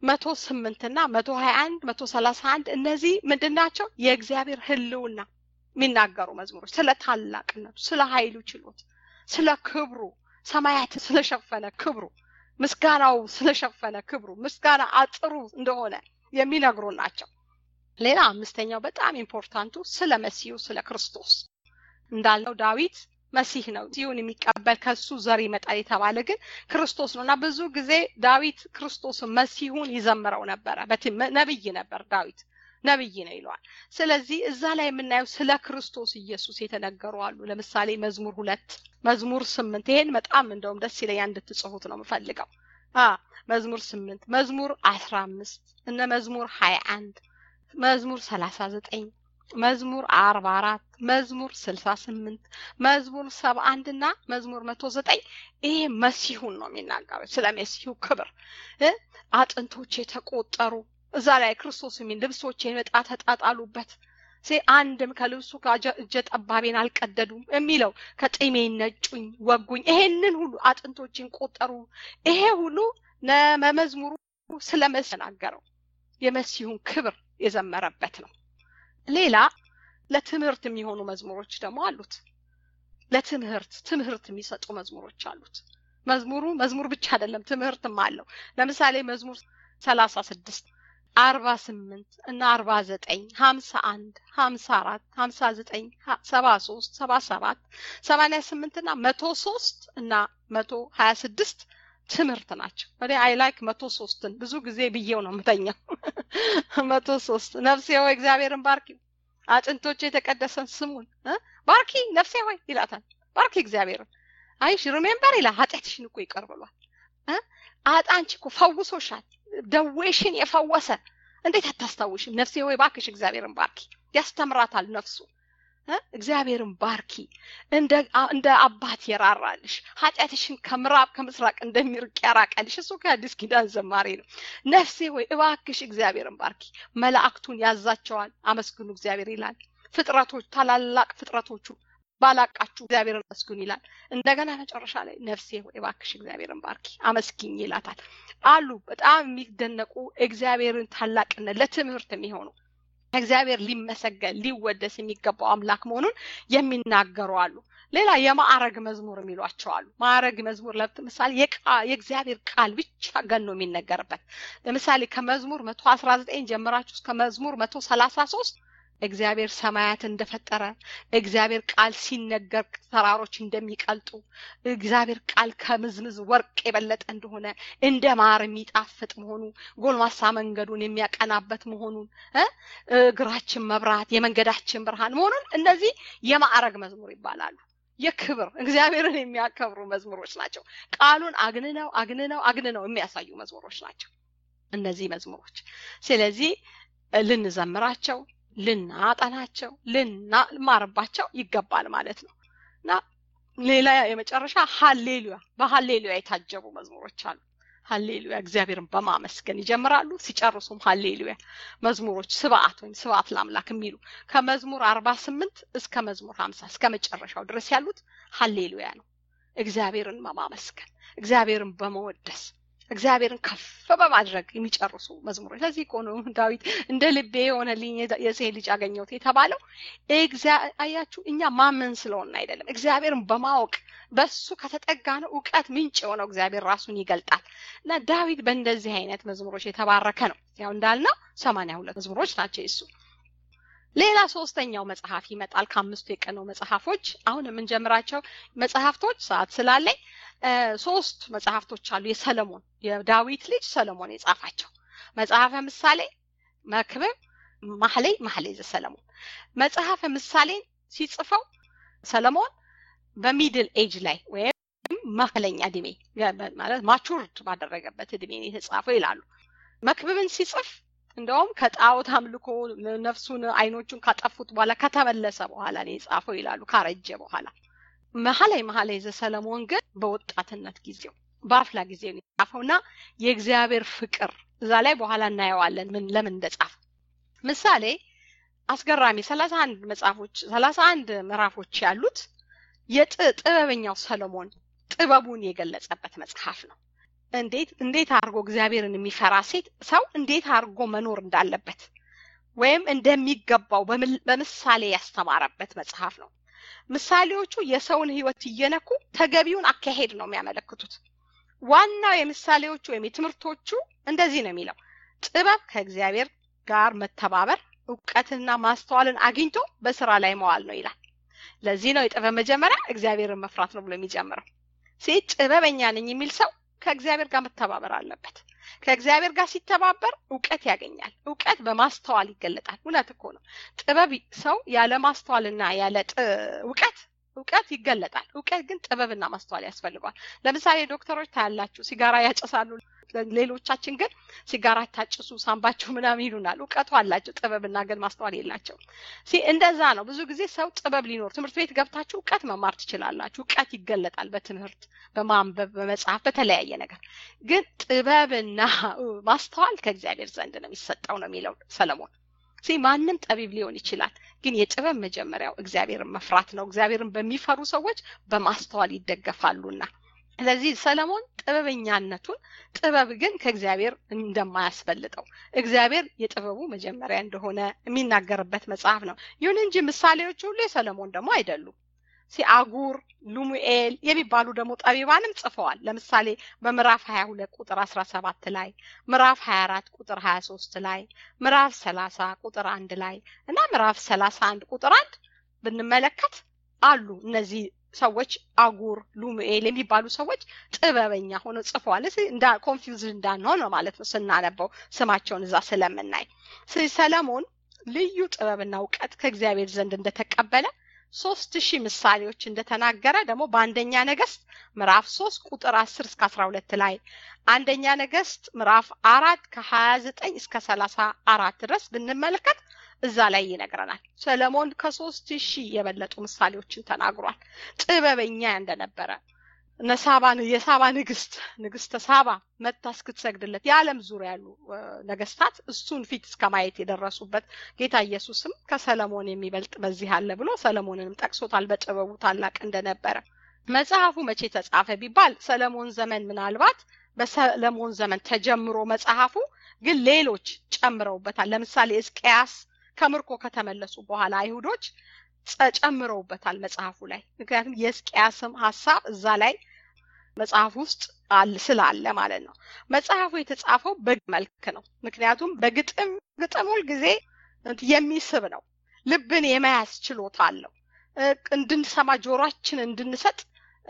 108 እና 121 131 እነዚህ ምንድናቸው? የእግዚአብሔር ህልውና የሚናገሩ መዝሙሮች ስለ ታላቅነቱ፣ ስለ ኃይሉ ችሎት፣ ስለ ክብሩ፣ ሰማያት ስለሸፈነ ክብሩ፣ ምስጋናው ስለሸፈነ ክብሩ፣ ምስጋና አጥሩ እንደሆነ የሚነግሩ ናቸው። ሌላ አምስተኛው በጣም ኢምፖርታንቱ ስለ መሲሁ ስለ ክርስቶስ እንዳልነው ዳዊት መሲህ ነው ሲሆን የሚቀበል ከሱ ዘር ይመጣል የተባለ ግን ክርስቶስ ነውና ብዙ ጊዜ ዳዊት ክርስቶስን መሲሁን ይዘምረው ነበር። ነብይ ነበር ዳዊት ነብይ ነው ይሏል። ስለዚህ እዛ ላይ የምናየው ስለ ክርስቶስ ኢየሱስ የተነገሩ አሉ። ለምሳሌ መዝሙር 2 መዝሙር 8 ይሄን በጣም እንደውም ደስ ይለኛል እንድትጽፉት ነው የምፈልገው። መዝሙር 8 መዝሙር 15 እና መዝሙር 21 መዝሙር 39 መዝሙር 44 መዝሙር 68 መዝሙር 71 እና መዝሙር 109 ይሄ መሲሁን ነው የሚናገረው ስለ መሲሁ ክብር። አጥንቶቼ ተቆጠሩ እዛ ላይ ክርስቶስ የሚል ልብሶቼን በጣ ተጣጣሉበት አንድም ከልብሱ እጀ ጠባቤን አልቀደዱም የሚለው ከጢሜ ነጩኝ ወጉኝ ይሄንን ሁሉ አጥንቶቼን ቆጠሩ። ይሄ ሁሉ ለመዝሙሩ ስለመሰናገረው የመሲሁን ክብር የዘመረበት ነው። ሌላ ለትምህርት የሚሆኑ መዝሙሮች ደግሞ አሉት። ትምህርት የሚሰጡ መዝሙሮች አሉት። መዝሙር ብቻ አይደለም ትምህርትም አለው። ለምሳሌ መዝሙር 36 48 እና 49 51 54 59 73 77 88 እና 103 እና 126 ትምህርት ናቸው። አይ ላይክ 103ን ብዙ ጊዜ ብዬው ነው የምተኛው። 103 ነፍሴ ሆይ እግዚአብሔርን ባርኪ፣ አጥንቶቼ የተቀደሰን ስሙን ባርኪ ነፍሴ ሆይ ይላታል። ባርኪ እግዚአብሔርን። አይሽ ሪሜምበር ይላ ኃጢአትሽን እኮ ይቅር ብሏል። አንቺ እኮ ፈውሶሻል። ደዌሽን የፈወሰ እንዴት አታስታውሽም? ነፍሴ ሆይ ባክሽ እግዚአብሔርን ባርኪ። ያስተምራታል ነፍሱ። እግዚአብሔርን ባርኪ እንደ አባት የራራልሽ፣ ኃጢአትሽን ከምዕራብ ከምስራቅ እንደሚርቅ ያራቀልሽ እሱ ከአዲስ ኪዳን ዘማሪ ነው። ነፍሴ ሆይ እባክሽ እግዚአብሔርን ባርኪ። መላእክቱን ያዛቸዋል አመስግኑ እግዚአብሔር ይላል። ፍጥረቶች ታላላቅ ፍጥረቶቹ ባላቃችሁ እግዚአብሔርን አመስግኑ ይላል። እንደገና መጨረሻ ላይ ነፍሴ ሆይ እባክሽ እግዚአብሔርን ባርኪ አመስግኝ ይላታል። አሉ በጣም የሚደነቁ እግዚአብሔርን ታላቅነት ለትምህርት የሚሆኑ እግዚአብሔር ሊመሰገን ሊወደስ የሚገባው አምላክ መሆኑን የሚናገሩ አሉ። ሌላ የማዕረግ መዝሙር የሚሏቸው አሉ። ማዕረግ መዝሙር ለምሳሌ የእግዚአብሔር ቃል ብቻ ገኖ የሚነገርበት። ለምሳሌ ከመዝሙር 119 ጀምራችሁ እስከ መዝሙር 133 እግዚአብሔር ሰማያት እንደፈጠረ እግዚአብሔር ቃል ሲነገር ተራሮች እንደሚቀልጡ እግዚአብሔር ቃል ከምዝምዝ ወርቅ የበለጠ እንደሆነ እንደ ማር የሚጣፍጥ መሆኑ ጎልማሳ መንገዱን የሚያቀናበት መሆኑን እግራችን መብራት የመንገዳችን ብርሃን መሆኑን እነዚህ የማዕረግ መዝሙር ይባላሉ። የክብር እግዚአብሔርን የሚያከብሩ መዝሙሮች ናቸው። ቃሉን አግንነው የሚያሳዩ መዝሙሮች ናቸው እነዚህ መዝሙሮች። ስለዚህ ልንዘምራቸው ልናጠናቸው ልንማርባቸው ይገባል ማለት ነው። እና ሌላ የመጨረሻ ሃሌሉያ በሃሌሉያ የታጀቡ መዝሙሮች አሉ። ሃሌሉያ እግዚአብሔርን በማመስገን ይጀምራሉ፣ ሲጨርሱም ሃሌሉያ መዝሙሮች ስብዓት ለአምላክ የሚሉ ከመዝሙር 48 እስከ መዝሙር 50 እስከ መጨረሻው ድረስ ያሉት ሃሌሉያ ነው። እግዚአብሔርን በማመስገን እግዚአብሔርን በመወደስ እግዚአብሔርን ከፍ በማድረግ የሚጨርሱ መዝሙሮች። ለዚህ እኮ ነው ዳዊት እንደ ልቤ የሆነልኝ የሴት ልጅ አገኘሁት የተባለው። አያችሁ እኛ ማመን ስለሆነ አይደለም፣ እግዚአብሔርን በማወቅ በሱ ከተጠጋ ነው ዕውቀት ምንጭ የሆነው እግዚአብሔር ራሱን ይገልጣል። እና ዳዊት በእንደዚህ አይነት መዝሙሮች የተባረከ ነው። ያው እንዳልነው 82 መዝሙሮች ናቸው እሱ። ሌላ ሶስተኛው መጽሐፍ ይመጣል ከአምስቱ የቀነው መጽሐፎች። አሁን የምንጀምራቸው መጽሐፍቶች ሰዓት ስላለኝ 3 መጽሐፍቶች አሉ። የሰለሞን የዳዊት ልጅ ሰለሞን የጻፋቸው መጽሐፈ ምሳሌ፣ መክብብ፣ ማህሌ ዘሰለሞን። መጽሐፈ ምሳሌ ሲጽፈው ሰለሞን በሚድል ኤጅ ላይ ወይም መካከለኛ እድሜ ማለት ማቹርድ ባደረገበት እድሜ ነው የተጻፈው ይላሉ። መክብብን ሲጽፍ እንደውም ከጣዖት አምልኮ ነፍሱን አይኖቹን ካጠፉት በኋላ ከተመለሰ በኋላ ነው የጻፈው ይላሉ፣ ካረጀ በኋላ። ማህሌ ዘሰለሞን ግን በወጣትነት ጊዜው በአፍላ ጊዜው ነው የጻፈውና የእግዚአብሔር ፍቅር እዛ ላይ በኋላ እናየዋለን ለምን እንደጻፈ። ምሳሌ አስገራሚ 31 ምዕራፎች ያሉት የጥበበኛው ሰለሞን ጥበቡን የገለጸበት መጽሐፍ ነው። እንዴት አርጎ እግዚአብሔርን የሚፈራ ሰው እንዴት አርጎ መኖር እንዳለበት ወይም እንደሚገባው በምሳሌ ያስተማረበት መጽሐፍ ነው። ምሳሌዎቹ የሰውን ህይወት እየነኩ ተገቢውን አካሄድ ነው የሚያመለክቱት። ዋናው የምሳሌዎቹ ወይም የትምህርቶቹ እንደዚህ ነው የሚለው፣ ጥበብ ከእግዚአብሔር ጋር መተባበር ዕውቀትና ማስተዋልን አግኝቶ በስራ ላይ መዋል ነው ይላል። ለዚህ ነው የጥበብ መጀመሪያ እግዚአብሔርን መፍራት ነው ብሎ የሚጀምረው። ጥበበኛ ነኝ የሚል ሰው ከእግዚአብሔር ጋር መተባበር አለበት። ከእግዚአብሔር ጋር ሲተባበር ዕውቀት ያገኛል። ዕውቀት በማስተዋል ይገለጣል። እውነት እኮ ነው። ጥበብ ሰው ያለ ማስተዋልና ያለ ዕውቀት ይገለጣል። ዕውቀት ግን ጥበብና ማስተዋል ያስፈልጋል። ለምሳሌ ዶክተሮች ታያላችሁ ሲጋራ ያጨሳሉ፣ ሌሎቻችን ግን ሲጋራ ታጭሱ ሳምባቸው ምናምን ይሉናል። ዕውቀቱ አላቸው ጥበብና ግን ማስተዋል የላቸው። እንደዛ ነው። ብዙ ጊዜ ሰው ጥበብ ሊኖር ትምህርት ቤት ገብታችሁ ዕውቀት መማር ትችላላችሁ። ዕውቀት ይገለጣል በትምህርት በማንበብ በመጽሐፍ በተለያየ ነገር። ግን ጥበብና ማስተዋል ከእግዚአብሔር ዘንድ ነው የሚሰጠው ነው የሚለው ሰለሞን። ማንም ጠቢብ ሊሆን ይችላል፣ ግን የጥበብ መጀመሪያው እግዚአብሔርን መፍራት ነው። እግዚአብሔርን በሚፈሩ ሰዎች በማስተዋል ይደገፋሉና ስለዚህ ሰለሞን ጥበበኛነቱን ጥበብ ግን ከእግዚአብሔር እንደማያስፈልጠው እግዚአብሔር የጥበቡ መጀመሪያ እንደሆነ የሚናገርበት መጽሐፍ ነው። ይሁን እንጂ ምሳሌዎቹ ሁሉ የሰለሞን ደግሞ አይደሉም። አጉር ሉሙኤል የሚባሉ ደግሞ ጠቢባንም ጽፈዋል። ለምሳሌ በምዕራፍ 22 ቁጥር 17 ላይ፣ ምዕራፍ 24 ቁጥር 23 ላይ፣ ምዕራፍ 30 ቁጥር 1 ላይ እና ምዕራፍ 31 ቁጥር 1 ብንመለከት አሉ። እነዚህ ሰዎች አጉር ሉሙኤል የሚባሉ ሰዎች ጥበበኛ ሆነው ጽፈዋል። ኮንፊውዝ እንዳንሆን ነው ማለት ነው ስናነበው ስማቸውን እዛ ስለምናይ። ሰለሞን ልዩ ጥበብና ዕውቀት ከእግዚአብሔር ዘንድ እንደተቀበለ 3000 ምሳሌዎች እንደተናገረ ደግሞ በአንደኛ ነገስት ምዕራፍ 3 ቁጥር 10 እስከ 12 ላይ፣ አንደኛ ነገስት ምዕራፍ 4 ከ29 እስከ 34 ድረስ ብንመለከት እዛ ላይ ይነግረናል። ሰለሞን ከ3000 የበለጡ ምሳሌዎችን ተናግሯል። ጥበበኛ እንደነበረ የሳባ ንግስት ሳባ መታ እስክትሰግድለት የዓለም ዙሪያ ያሉ ነገስታት እሱን ፊት እስከማየት የደረሱበት ጌታ ኢየሱስም ከሰለሞን የሚበልጥ በዚህ አለ ብሎ ሰለሞንንም ጠቅሶታል በጥበቡ ታላቅ እንደነበረ። መጽሐፉ መቼ ተጻፈ ቢባል ሰለሞን ዘመን ምናልባት በሰለሞን ዘመን ተጀምሮ መጽሐፉ ግን ሌሎች ጨምረውበታል። ለምሳሌ ሕዝቅያስ ከምርኮ ከተመለሱ በኋላ አይሁዶች ጨምረውበታል መጽሐፉ ላይ። ምክንያቱም የሕዝቅያስም ሐሳብ እዛ ላይ መጽሐፍ ውስጥ ስላለ ማለት ነው። መጽሐፉ የተጻፈው በመልክ ነው። ምክንያቱም በግጥም ሁል ጊዜ የሚስብ ነው። ልብን የመያዝ ችሎታ አለው። እንድንሰማ ጆሮአችን እንድንሰጥ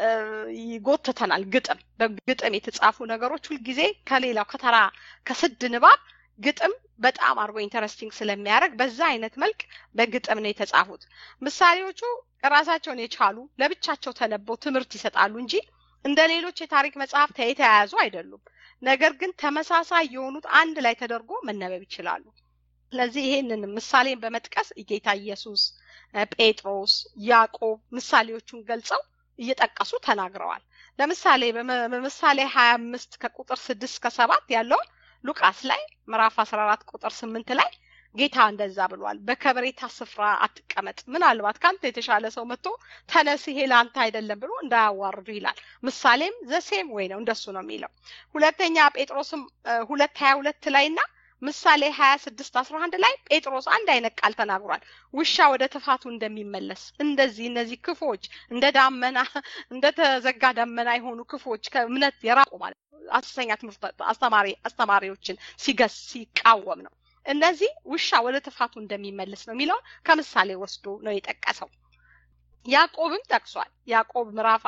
ይጎተተናል። በግጥም የተጻፉ ነገሮች ሁሉ ጊዜ ከሌላው ከተራ ከስድ ንባብ ግጥም በጣም አርጎ ኢንተረስቲንግ ስለሚያደርግ በዛ አይነት መልክ በግጥም ነው የተጻፉት። ምሳሌዎቹ ራሳቸውን የቻሉ ለብቻቸው ተነበው ትምህርት ይሰጣሉ እንጂ እንደ ሌሎች የታሪክ መጽሐፍት የተያያዙ አይደሉም። ነገር ግን ተመሳሳይ የሆኑት አንድ ላይ ተደርጎ መነበብ ይችላሉ። ስለዚህ ይሄንን ምሳሌን በመጥቀስ ጌታ ኢየሱስ፣ ጴጥሮስ፣ ያዕቆብ ምሳሌዎቹን ገልጸው እየጠቀሱ ተናግረዋል። ለምሳሌ በምሳሌ 25 ከቁጥር 6 እስከ 7 ያለው ሉቃስ ላይ ምዕራፍ 14 ቁጥር 8 ላይ ጌታ እንደዛ ብሏል። በከበሬታ ስፍራ አትቀመጥ፣ ምናልባት ካንተ የተሻለ ሰው መጥቶ ተነስ ይሄ ላንተ አይደለም ብሎ እንዳያዋርዱ ይላል። ምሳሌም ዘሴም ወይ ነው እንደሱ ነው የሚለው። ሁለተኛ ጴጥሮስም 2:22 ላይና ምሳሌ 26:11 ላይ ጴጥሮስ አንድ አይነት ቃል ተናግሯል። ውሻ ወደ ትፋቱ እንደሚመለስ እነዚህ ክፎች እንደ ዳመና እንደተዘጋ ዳመና የሆኑ ክፎች ከእምነት የራቁ ማለት አስተኛ ትምህርት አስተማሪዎችን ሲቃወም ነው። እነዚህ ውሻ ወደ ትፋቱ እንደሚመለስ ነው የሚለው ከምሳሌ ወስዶ ነው የጠቀሰው። ያዕቆብም ጠቅሷል። ያዕቆብ ምዕራፍ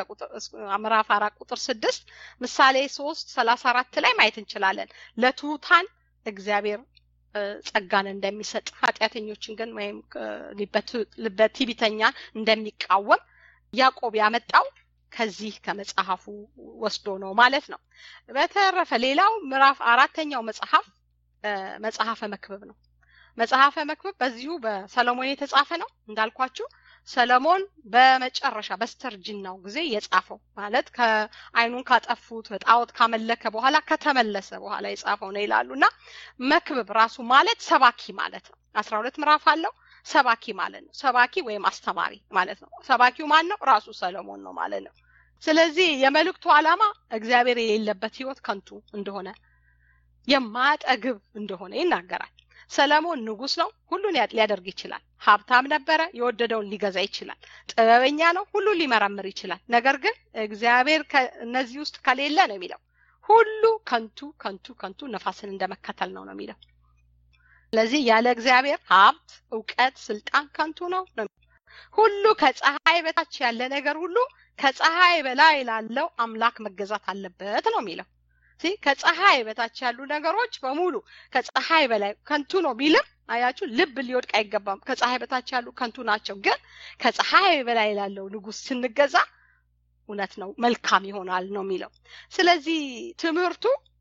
4 ቁጥር 6 ምሳሌ 3:34 ላይ ማየት እንችላለን። ለትሑታን እግዚአብሔር ጸጋን እንደሚሰጥ ኃጢአተኞችን ግን ወይም ልበትዕቢተኛ እንደሚቃወም ያዕቆብ ያመጣው ከዚህ ከመጽሐፉ ወስዶ ነው ማለት ነው። በተረፈ ሌላው ምዕራፍ 4ኛው መጽሐፈ መክብብ ነው። መጽሐፈ መክብብ በዚሁ በሰሎሞን የተጻፈ ነው። እንዳልኳችሁ ሰሎሞን በመጨረሻ በስተርጅናው ጊዜ የጻፈው ማለት ከአይኑን ካጠፉት በጣዖት ካመለከ በኋላ ከተመለሰ በኋላ የጻፈው ነው ይላሉና መክብብ ራሱ ማለት ሰባኪ ማለት ነው። 12 ምዕራፍ አለው። ሰባኪ ማለት ነው። ሰባኪ ወይም አስተማሪ ማለት ነው። ሰባኪው ማን ነው? ራሱ ሰሎሞን ነው ማለት ነው። ስለዚህ የመልእክቱ ዓላማ እግዚአብሔር የሌለበት ህይወት ከንቱ እንደሆነ የማያጠግብ እንደሆነ ይናገራል። ሰሎሞን ንጉስ ነው። ሁሉን ሊያደርግ ይችላል። ሀብታም ነበረ። የወደደውን ሊገዛ ይችላል። ጥበበኛ ነው። ሁሉን ሊመረምር ይችላል። ነገር ግን እግዚአብሔር እነዚህ ውስጥ ከሌለ ነው የሚለው ሁሉ ከንቱ ነፋስን እንደመከተል ነው የሚለው። ስለዚህ ያለ እግዚአብሔር ሀብት፣ ዕውቀት፣ ስልጣን ከንቱ ነው። ሁሉ ከፀሐይ በታች ያለ ነገር ሁሉ ከፀሐይ በላይ ላለው አምላክ መገዛት አለበት ነው የሚለው። ከፀሐይ በታች ያሉ ነገሮች በሙሉ ከፀሐይ በላይ ከንቱ ነው ቢልም አያችሁ ልብ ሊወድቅ አይገባም። ከፀሐይ በታች ያሉ ከንቱ ናቸው። ግን ከፀሐይ በላይ ላለው ንጉስ ስንገዛ እውነት ነው መልካም ይሆናል ነው የሚለው። ስለዚህ ትምህርቱ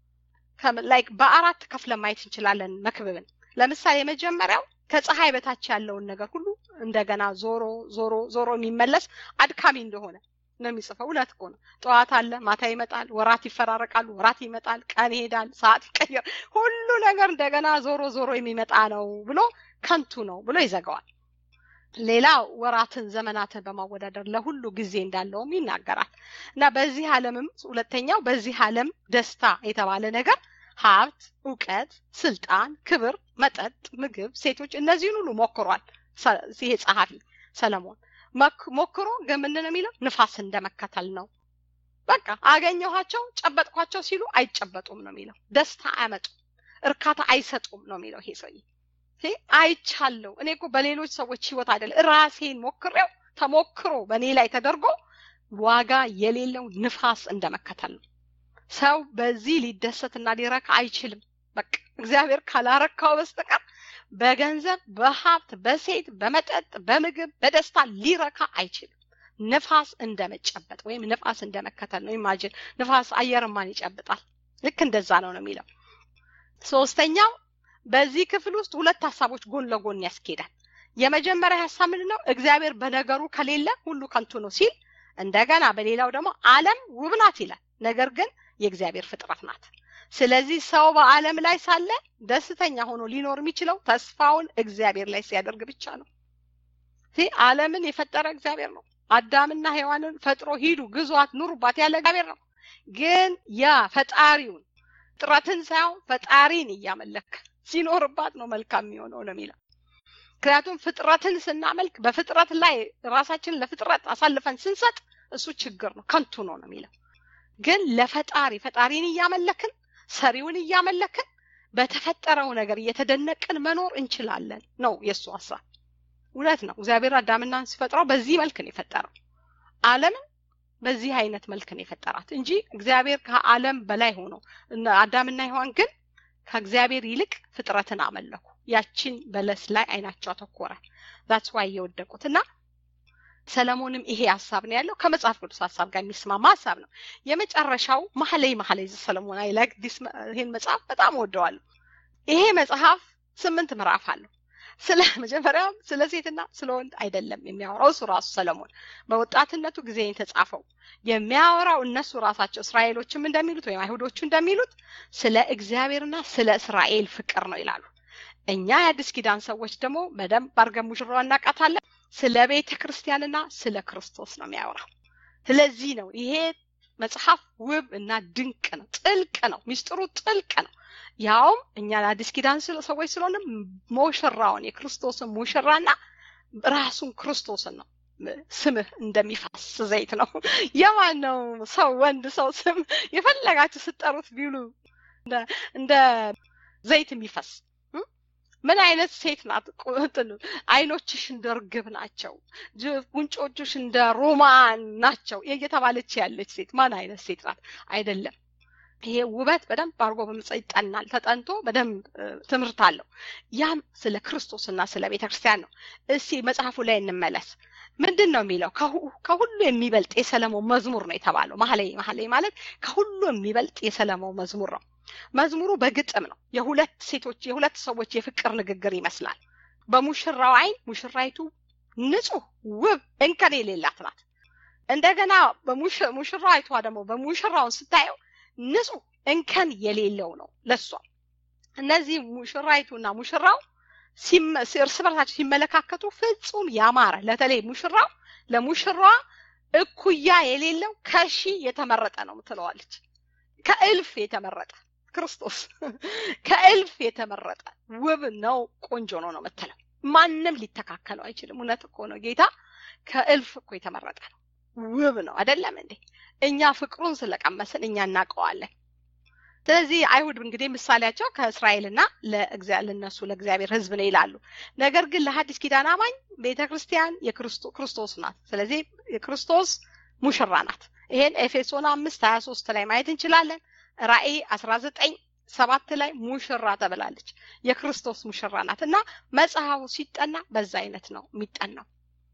በአራት ከፍለ ማየት እንችላለን መክብብን። ለምሳሌ የመጀመሪያው ከፀሐይ በታች ያለውን ነገር ሁሉ እንደገና ዞሮ የሚመለስ አድካሚ እንደሆነ ነው የሚጽፈው። እውነት እኮ ነው። ጠዋት አለ፣ ማታ ይመጣል፣ ወራት ይፈራረቃሉ፣ ወራት ይመጣል፣ ቀን ይሄዳል፣ ሰዓት ይቀየር፣ ሁሉ ነገር እንደገና ዞሮ የሚመጣ ነው ብሎ ከንቱ ነው ብሎ ይዘጋዋል። ሌላው ወራትን ዘመናትን በማወዳደር ለሁሉ ጊዜ እንዳለውም ይናገራል። እና በዚህ ዓለምም ሁለተኛው በዚህ ዓለም ደስታ የተባለ ነገር ሀብት፣ ዕውቀት፣ ስልጣን፣ ክብር፣ መጠጥ፣ ምግብ፣ ሴቶች እነዚህን ሁሉ ሞክሯል። ይሄ ጸሐፊ ሰሎሞን ሞክሮ ግን ምንድን ነው የሚለው? ንፋስ እንደመከተል ነው። በቃ አገኘኋቸው ጨበጥኳቸው ሲሉ አይጨበጡም ነው የሚለው። ደስታ አያመጡም፣ እርካታ አይሰጡም ነው የሚለው። ይሄ ሰውዬ አይቻለው እኔ እኮ በሌሎች ሰዎች ህይወት አይደለም ራሴን ሞክሬው ተሞክሮ በእኔ ላይ ተደርጎ ዋጋ የሌለው ንፋስ እንደመከተል ነው። ሰው በዚህ ሊደሰትና ሊረካ አይችልም። በቃ እግዚአብሔር ካላረካው በስተቀር በገንዘብ፣ በሀብት፣ በሴት፣ በመጠጥ፣ በምግብ፣ በደስታ ሊረካ አይችልም። ንፋስ እንደመጨበጥ ወይም ንፋስ እንደመከተል ነው። ኢማጂን ንፋስ አየርን ማን ይጨብጣል? ልክ እንደዛ ነው የሚለው። ሶስተኛው በዚህ ክፍል ውስጥ ሁለት ሐሳቦች ጎን ለጎን ያስኬዳል። የመጀመሪያ ሐሳብ ምንድነው? እግዚአብሔር በነገሩ ከሌለ ሁሉ ከንቱ ነው ሲል፣ እንደገና በሌላው ደግሞ ዓለም ውብ ናት ይላል። ነገር ግን የእግዚአብሔር ፍጥረት ናት። ስለዚህ ሰው በዓለም ላይ ሳለ ደስተኛ ሆኖ ሊኖር የሚችለው ተስፋውን እግዚአብሔር ላይ ሲያደርግ ብቻ ነው። ዓለምን የፈጠረ እግዚአብሔር ነው። አዳምና ሔዋንን ፈጥሮ ሂዱ ግዟት ኑሩባት ያለ እግዚአብሔር ነው። ግን ያ ፈጣሪውን ጥረትን ሳይሆን ፈጣሪን እያመለክ ሲኖርባት ነው መልካም የሚሆነው ነው የሚለው። ምክንያቱም ፍጥረትን ስናመልክ በፍጥረት ላይ ራሳችንን ለፍጥረት አሳልፈን ስንሰጥ እሱ ችግር ነው፣ ከንቱ ነው የሚለው። ግን ፈጣሪን እያመለክን ሰሪውን እያመለክን በተፈጠረው ነገር እየተደነቅን መኖር እንችላለን ነው የሱ ሐሳብ። እውነት ነው። እግዚአብሔር አዳምናን ሲፈጥረው በዚህ መልክ ነው የፈጠረው። ዓለምን በዚህ አይነት መልክ ነው የፈጠራት እንጂ እግዚአብሔር ከዓለም በላይ ሆኖ አዳምና ሔዋን ግን ከእግዚአብሔር ይልቅ ፍጥረትን አመለኩ። ያቺን በለስ ላይ አይናቸው አተኮረ። that's why የወደቁትና ሰለሞንም ይሄ ሐሳብ ነው ያለው ከመጽሐፍ ቅዱስ ሐሳብ ጋር የሚስማማ ሐሳብ ነው። የመጨረሻው መኃልየ ሰለሞን I like this ይሄን መጽሐፍ በጣም ወደዋለሁ። ይሄ መጽሐፍ 8 ምዕራፍ አለው። ስለ መጀመሪያው ስለ ሴትና ስለ ወንድ አይደለም የሚያወራው እሱ ራሱ ሰለሞን በወጣትነቱ ጊዜ የተጻፈው የሚያወራው እነሱ ራሳቸው እስራኤሎችም እንደሚሉት ወይ አይሁዶቹ እንደሚሉት ስለ እግዚአብሔርና ስለ እስራኤል ፍቅር ነው ይላሉ። እኛ የአዲስ ኪዳን ሰዎች ደግሞ በደንብ አርገን ሙሽራው እናቃታለን ስለ ቤተ ክርስቲያንና ስለ ክርስቶስ ነው የሚያወራው። ስለዚህ ነው ይሄ መጽሐፍ ውብ እና ድንቅ ነው፣ ጥልቅ ነው፣ ሚስጥሩ ጥልቅ ነው። ያውም እኛ የአዲስ ኪዳን ሰዎች ስለሆነ ሙሽራውን የክርስቶስን ሙሽራና ራሱን ክርስቶስን ነው ስምህ እንደሚፈስ ዘይት ነው። የማን ነው ሰው ወንድ ሰው ስም የፈለጋችሁ ስጠሩት ቢሉ እንደ ዘይት የሚፈስ ምን አይነት ሴት ናት? አይኖችሽ እንደ ርግብ ናቸው፣ ጉንጮችሽ እንደ ሮማን ናቸው እየተባለች ያለች ሴት ማን አይነት ሴት ናት? አይደለም። ይሄ ውበት በደንብ አርጎ በመጽሐፍ ይጠናል፣ ተጠንቶ በደንብ ትምህርት አለው። ያም ስለ ክርስቶስና ስለ ቤተክርስቲያን ነው። እስቲ መጽሐፉ ላይ እንመለስ። ምንድነው የሚለው? ከሁሉ የሚበልጥ የሰለሞን መዝሙር ነው የተባለው። መኃልየ ማለት ከሁሉ የሚበልጥ የሰለሞን መዝሙር ነው። መዝሙሩ በግጥም ነው። የሁለት ሰዎች የፍቅር ንግግር ይመስላል። በሙሽራው አይን ሙሽራይቱ ንጹህ ውብ እንከን የሌላት ናት። እንደገና በሙሽራይቷ ደግሞ በሙሽራውን ስታየው ንጹህ እንከን የሌለው ነው ለሷ። እነዚህ ሙሽራይቱና ሙሽራው እርስ በርሳቸው ሲመለካከቱ ፍጹም ያማረ ለተለይ ሙሽራው ለሙሽራዋ እኩያ የሌለው ከሺ የተመረጠ ነው ምትለዋለች። ከእልፍ የተመረጠ ክርስቶስ ከእልፍ የተመረጠ ውብ ነው፣ ቆንጆ ነው ምትለው። ማንም ሊተካከለው አይችልም። እውነት እኮ ነው። ጌታ ከእልፍ እኮ የተመረጠ ነው፣ ውብ ነው አይደለም እንዴ? እኛ ፍቅሩን ስለቀመስን እኛ እናቀዋለን። ስለዚህ አይሁድ እንግዲህ ምሳሌያቸው ከእስራኤልና ለእግዚአብሔር ሕዝብ ነው ይላሉ። ነገር ግን ለሐዲስ ኪዳን አማኝ ቤተክርስቲያን የክርስቶስ ናት። ስለዚህ የክርስቶስ ሙሽራ ናት። ይሄን ኤፌሶን 5:23 ላይ ማየት እንችላለን። ራእይ 19:7 ላይ ሙሽራ ተብላለች። የክርስቶስ ሙሽራ ናት እና መጽሐፉ ሲጠና በዛ አይነት ነው የሚጠናው።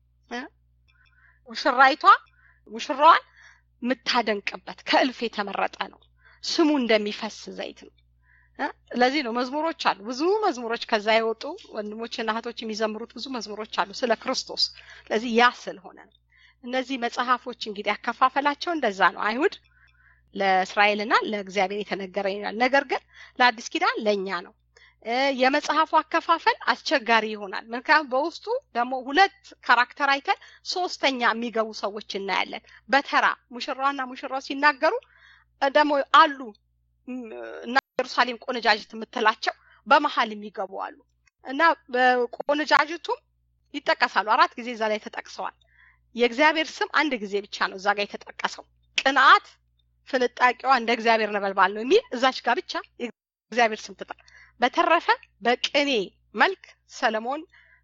ሙሽራዋን የምታደንቅበት ከእልፍ የተመረጠ ነው። ስሙ እንደሚፈስ ዘይት ነው። ለዚህ ነው መዝሙሮች አሉ፣ ብዙ መዝሙሮች ከዛ የወጡ ወንድሞችና እህቶች የሚዘምሩት ብዙ መዝሙሮች አሉ ስለ ክርስቶስ። ስለዚህ ያ ስለሆነ ነው። እነዚህ መጽሐፎች እንግዲህ አከፋፈላቸው እንደዛ ነው። አይሁድ ለእስራኤልና ለእግዚአብሔር የተነገረ ይላል። ነገር ግን ለአዲስ ኪዳን ለኛ ነው። የመጽሐፉ አከፋፈል አስቸጋሪ ይሆናል። ምክንያቱም በውስጡ ደግሞ ሁለት ካራክተር አይተን ሶስተኛ የሚገቡ ሰዎች እናያለን። በተራ ሙሽራውና ሙሽራው ሲናገሩ ደግሞ አሉ እና ኢየሩሳሌም ቆነጃጅት የምትላቸው በመሃል የሚገቡ አሉ እና በቆነጃጅቱም ይጠቀሳሉ። 4 ጊዜ እዛ ላይ ተጠቅሰዋል። የእግዚአብሔር ስም አንድ ጊዜ ብቻ ነው እዛ ጋር የተጠቀሰው። ቅንዓት ፍንጣቂዋ እንደ እግዚአብሔር ነበልባል ነው የሚል እዛች ጋር ብቻ የእግዚአብሔር ስም ተጠቅሷል። በተረፈ በቅኔ መልክ ሰለሞን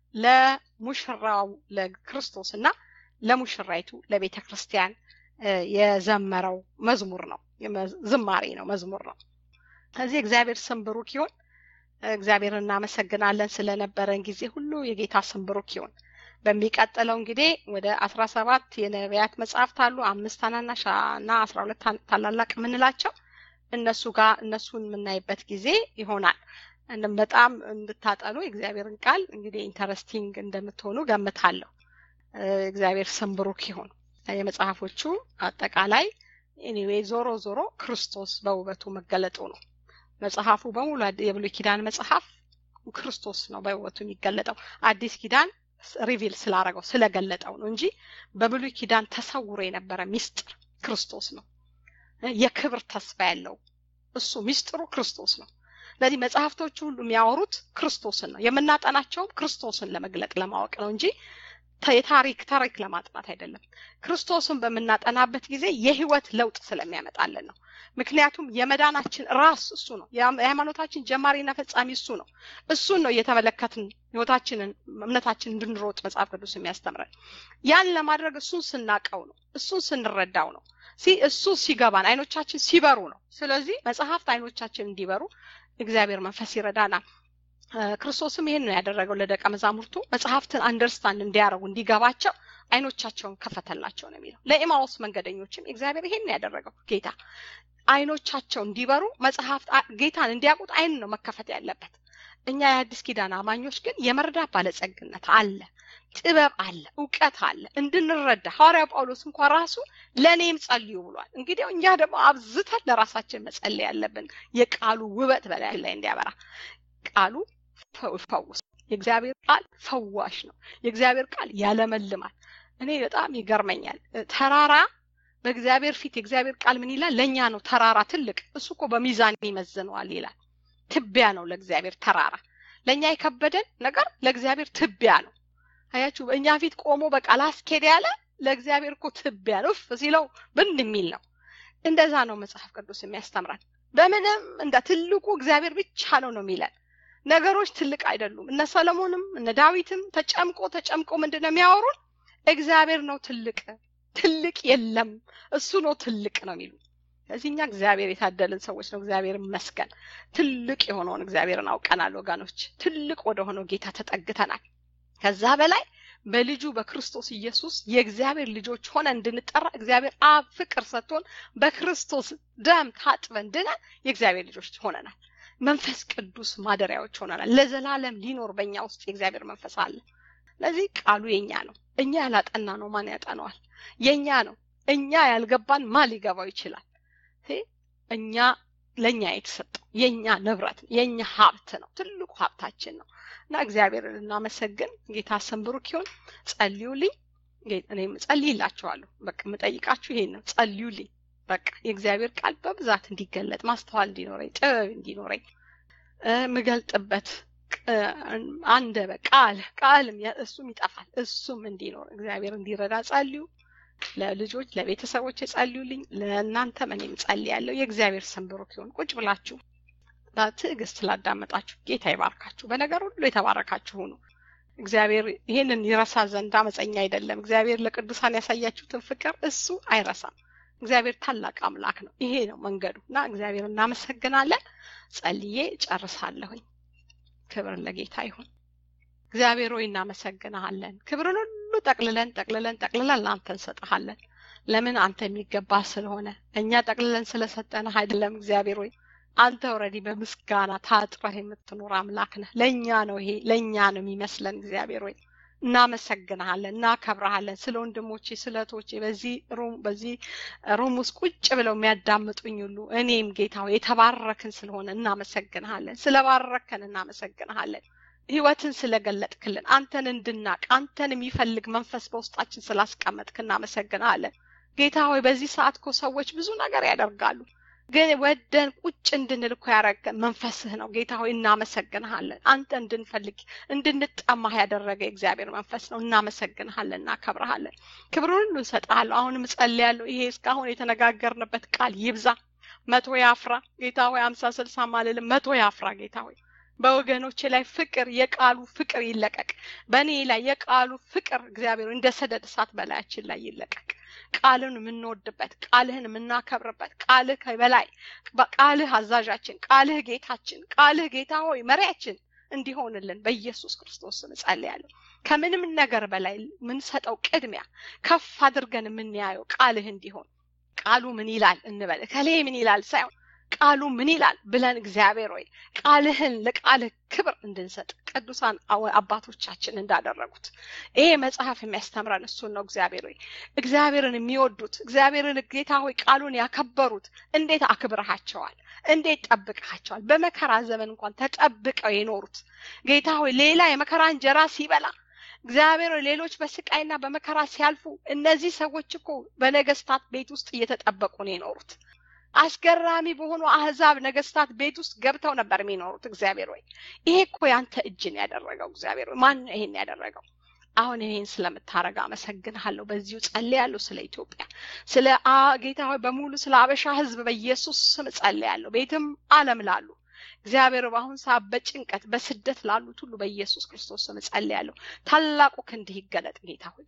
ለሙሽራው ለክርስቶስና ለሙሽራይቱ ለቤተክርስቲያን የዘመረው መዝሙር ነው፣ ዝማሬ ነው፣ መዝሙር ነው። ስለዚህ እግዚአብሔር ስም ብሩክ ይሁን። እግዚአብሔርን እናመሰግናለን ስለነበረን ጊዜ ሁሉ። የጌታ ስም ብሩክ ይሁን። በሚቀጥለው እንግዲህ ወደ 17 የነቢያት መጽሐፍት አሉ፣ 5 ታናናሽና 12 ታላላቅ የምንላቸው እነሱን የምናይበት ጊዜ ይሆናል። በጣም እንድታጠኑ የእግዚአብሔርን ቃል እንግዲህ ኢንተረስቲንግ እንደምትሆኑ ገምታለሁ። እግዚአብሔር ስም ብሩክ ይሁን። የመጽሐፎቹ አጠቃላይ ኤኒዌይ ዞሮ ክርስቶስ በውበቱ መገለጡ ነው። መጽሐፉ በሙሉ የብሉይ ኪዳን መጽሐፍ ክርስቶስ ነው በውበቱ የሚገለጠው። አዲስ ኪዳን ሪቪል ስላደረገው ስለገለጠው ነው እንጂ በብሉይ ኪዳን ተሰውሮ የነበረ ሚስጥር ክርስቶስ ነው። የክብር ተስፋ ያለው እሱ ሚስጥሩ ክርስቶስ ነው። ለዚህ መጽሐፍቶቹ ሁሉ የሚያወሩት ክርስቶስን ነው። የምናጠናቸውም ክርስቶስን ለመግለጥ ለማወቅ ነው እንጂ ታሪክ ለማጥናት አይደለም። ክርስቶስን በመናጠናበት ጊዜ የህይወት ለውጥ ስለሚያመጣልን ነው። ምክንያቱም የመዳናችን ራስ እሱ ነው። የሃይማኖታችን ጀማሪና ፈጻሚ እሱ ነው። እሱን ነው እየተመለከትን ህይወታችንን እምነታችንን እንድንሮጥ መጽሐፍ ቅዱስ የሚያስተምረን። ያን ለማድረግ እሱን ስናቀው ነው። እሱን ስንረዳው ነው። እሱ ሲገባን አይኖቻችን ሲበሩ ነው። ስለዚህ መጽሐፍት አይኖቻችን እንዲበሩ እግዚአብሔር መንፈስ ይረዳናል። ክርስቶስም ይሄን ነው ያደረገው ለደቀ መዛሙርቱ መጽሐፍትን አንደርስታንድ እንዲያረጉ እንዲገባቸው አይኖቻቸውን ከፈተላቸው ነው የሚለው። ለኤማውስ መንገደኞችም እግዚአብሔር ይሄን ነው ያደረገው። ጌታ አይኖቻቸው እንዲበሩ መጽሐፍት ጌታን እንዲያውቁት አይን ነው መከፈት ያለበት። እኛ የአዲስ ኪዳን አማኞች ግን የመረዳት ባለጸግነት አለ፣ ጥበብ አለ፣ ዕውቀት አለ እንድንረዳ። ሐዋርያው ጳውሎስ እንኳን ራሱ ለኔም ጸልዩ ብሏል። እንግዲህ እኛ ደግሞ አብዝተን ለራሳችን መጸለይ ያለብን የቃሉ ውበት በላይ ላይ እንዲያበራ። ቃሉ ፈውስ። የእግዚአብሔር ቃል ፈዋሽ ነው። የእግዚአብሔር ቃል ያለመልማል። እኔ በጣም ይገርመኛል። ተራራ በእግዚአብሔር ፊት የእግዚአብሔር ቃል ምን ይላል? ለኛ ነው ተራራ ትልቅ፣ እሱ እኮ በሚዛን ይመዝነዋል ይላል። ትቢያ ነው ለእግዚአብሔር ተራራ። ለኛ የከበደን ነገር ለእግዚአብሔር ትቢያ ነው። አያችሁ፣ በእኛ ፊት ቆሞ በቃል አስኬድ ያለ ለእግዚአብሔር እኮ ትቢያ ነው። ሲለው ብን የሚል ነው። እንደዛ ነው መጽሐፍ ቅዱስ የሚያስተምራል። በምንም እንደ ትልቁ እግዚአብሔር ብቻ ነው የሚለን። ነገሮች ትልቅ አይደሉም። እነ ሰለሞንም እነ ዳዊትም ተጨምቆ ምንድነው የሚያወሩን? እግዚአብሔር ነው ትልቅ የለም፣ እሱ ነው ትልቅ ነው የሚሉ። ስለዚህኛ እግዚአብሔር የታደልን ሰዎች ነው። እግዚአብሔር ይመስገን። ትልቅ የሆነውን እግዚአብሔርን አውቀናል ወጋኖች። ትልቅ ወደ ሆነው ጌታ ተጠግተናል። ከዛ በላይ በልጁ በክርስቶስ ኢየሱስ የእግዚአብሔር ልጆች ሆነ እንድንጠራ እግዚአብሔር አብ ፍቅር ሰጥቶን በክርስቶስ ደም ታጥበን ድነን የእግዚአብሔር ልጆች ሆነናል። መንፈስ ቅዱስ ማደሪያዎች ሆነናል። ለዘላለም ሊኖር በእኛ ውስጥ የእግዚአብሔር መንፈስ አለ። ለዚህ ቃሉ የኛ ነው። እኛ ያላጠና ነው ማን ያጠናዋል? የኛ ነው። እኛ ያልገባን ማን ሊገባው ይችላል? እኛ ለኛ የተሰጠው የኛ ንብረት የኛ ሀብት ነው። ትልቁ ሀብታችን ነው። እና እግዚአብሔርን እናመሰግን። ጌታ ስም ብሩክ ይሁን። ጸልዩልኝ። እኔም ጸልይላችኋለሁ። በቃ የምጠይቃችሁ ይሄን ነው። ጸልዩልኝ። በቃ የእግዚአብሔር ቃል በብዛት እንዲገለጥ ማስተዋል እንዲኖረኝ ጥበብ እንዲኖረኝ ምገልጥበት አንደበት ቃልም እሱም ይጠፋል እሱም እንዲኖር እግዚአብሔር እንዲረዳ ጸልዩ። ለልጆች ለቤተሰቦች ጸልዩልኝ። ለእናንተ እኔም ጸልያለሁ። የእግዚአብሔር ስም ብሩክ ይሁን። ቁጭ ብላችሁ በትዕግስት ስላዳመጣችሁ ጌታ ይባርካችሁ። በነገር ሁሉ የተባረካችሁ ሁኑ። እግዚአብሔር ይሄንን ይረሳ ዘንድ አመፀኛ አይደለም። እግዚአብሔር ለቅዱሳን ያሳያችሁትን ፍቅር እሱ አይረሳም። እግዚአብሔር ታላቅ አምላክ ነው። ይሄ ነው መንገዱና እግዚአብሔር እናመሰግናለን። ጸልዬ ጨርሳለሁኝ። ክብር ለጌታ ይሁን። እግዚአብሔር ሆይ እናመሰግናለን። ክብርን ሁሉ ጠቅልለን አንተ እንሰጣለን። ለምን? አንተ የሚገባ ስለሆነ። እኛ ጠቅልለን ስለሰጠንህ አይደለም። እግዚአብሔር ሆይ አንተ ኦሬዲ በምስጋና ታጥረህ የምትኖር አምላክ ነህ። ለኛ ነው ይሄ ለኛ ነው የሚመስለን። እግዚአብሔር ሆይ እናመሰግናለን፣ እናከብራለን። ስለ ወንድሞቼ ስለቶቼ በዚህ ሩም ውስጥ ቁጭ ብለው የሚያዳምጡኝ ሁሉ እኔም ጌታው የተባረክን ስለሆነ እናመሰግናለን። ስለባረከን እናመሰግናለን። ህይወትን ስለገለጥክልን አንተን እንድናቅ አንተን የሚፈልግ መንፈስ በውስጣችን ስላስቀመጥክ እናመሰግናለን። ጌታ ሆይ በዚህ ሰዓት እኮ ሰዎች ብዙ ነገር ያደርጋሉ፣ ግን ወደን ቁጭ እንድንል እኮ ያረገን መንፈስህ ነው። ጌታ ሆይ እናመሰግናለን። አንተ እንድንፈልግ እንድንጠማህ ያደረገ እግዚአብሔር መንፈስ ነው። እናመሰግናለን፣ እናከብራለን። ክብሩን ሁሉ እንሰጣለን። አሁንም ጸልያለሁ ይሄ እስካሁን የተነጋገርንበት ቃል ይብዛ፣ 100 ያፍራ። ጌታ ሆይ 50 60 ማለል 100 ያፍራ። ጌታ ሆይ በወገኖቼ ላይ ፍቅር የቃሉ ፍቅር ይለቀቅ። በእኔ ላይ የቃሉ ፍቅር እግዚአብሔር እንደ ሰደድ እሳት በላያችን ላይ ይለቀቅ። ቃልን የምንወድበት ቃልህን የምናከብርበት ቃልህ በላይ ቃልህ አዛዣችን ቃልህ ጌታችን ቃልህ ጌታ ሆይ መሪያችን እንዲሆንልን በኢየሱስ ክርስቶስ ስም ጸልያለሁ። ከምንም ነገር በላይ ምን ሰጠው ቅድሚያ ከፍ አድርገን የምንያየው ቃልህ እንዲሆን። ቃሉ ምን ይላል እንበል፣ ከሌ ምን ይላል ሳይሆን ቃሉ ምን ይላል ብለን እግዚአብሔር ሆይ ቃልህን ለቃልህ ክብር እንድንሰጥ ቅዱሳን አባቶቻችን እንዳደረጉት ይሄ መጽሐፍ የሚያስተምረን እሱን ነው። እግዚአብሔር ሆይ እግዚአብሔርን የሚወዱት እግዚአብሔርን ጌታ ሆይ ቃሉን ያከበሩት እንዴት አክብረሃቸዋል፣ እንዴት ጠብቀሃቸዋል። በመከራ ዘመን እንኳን ተጠብቀው የኖሩት ጌታ ሆይ ሌላ የመከራ እንጀራ ሲበላ እግዚአብሔር ሌሎች በስቃይና በመከራ ሲያልፉ እነዚህ ሰዎች እኮ በነገስታት ቤት ውስጥ እየተጠበቁ ነው የኖሩት። አስገራሚ በሆኑ አህዛብ ነገስታት ቤት ውስጥ ገብተው ነበር የሚኖሩት። እግዚአብሔር ሆይ ይሄ እኮ ያንተ እጅ ነው ያደረገው። እግዚአብሔር ሆይ ማን ነው ይሄን ያደረገው? አሁን ይሄን ስለምታረጋ አመሰግንሃለሁ። በዚሁ ጸልያለሁ ስለ ኢትዮጵያ፣ ስለ ጌታ ሆይ በሙሉ ስለ አበሻ ህዝብ በኢየሱስ ስም ጸልያለሁ። ቤትም ዓለም ላሉ እግዚአብሔር በአሁን ሰዓት በጭንቀት በስደት ላሉት ሁሉ በኢየሱስ ክርስቶስ ስም ጸልያለሁ። ታላቁ ክንድህ ይገለጥ ጌታ ሆይ፣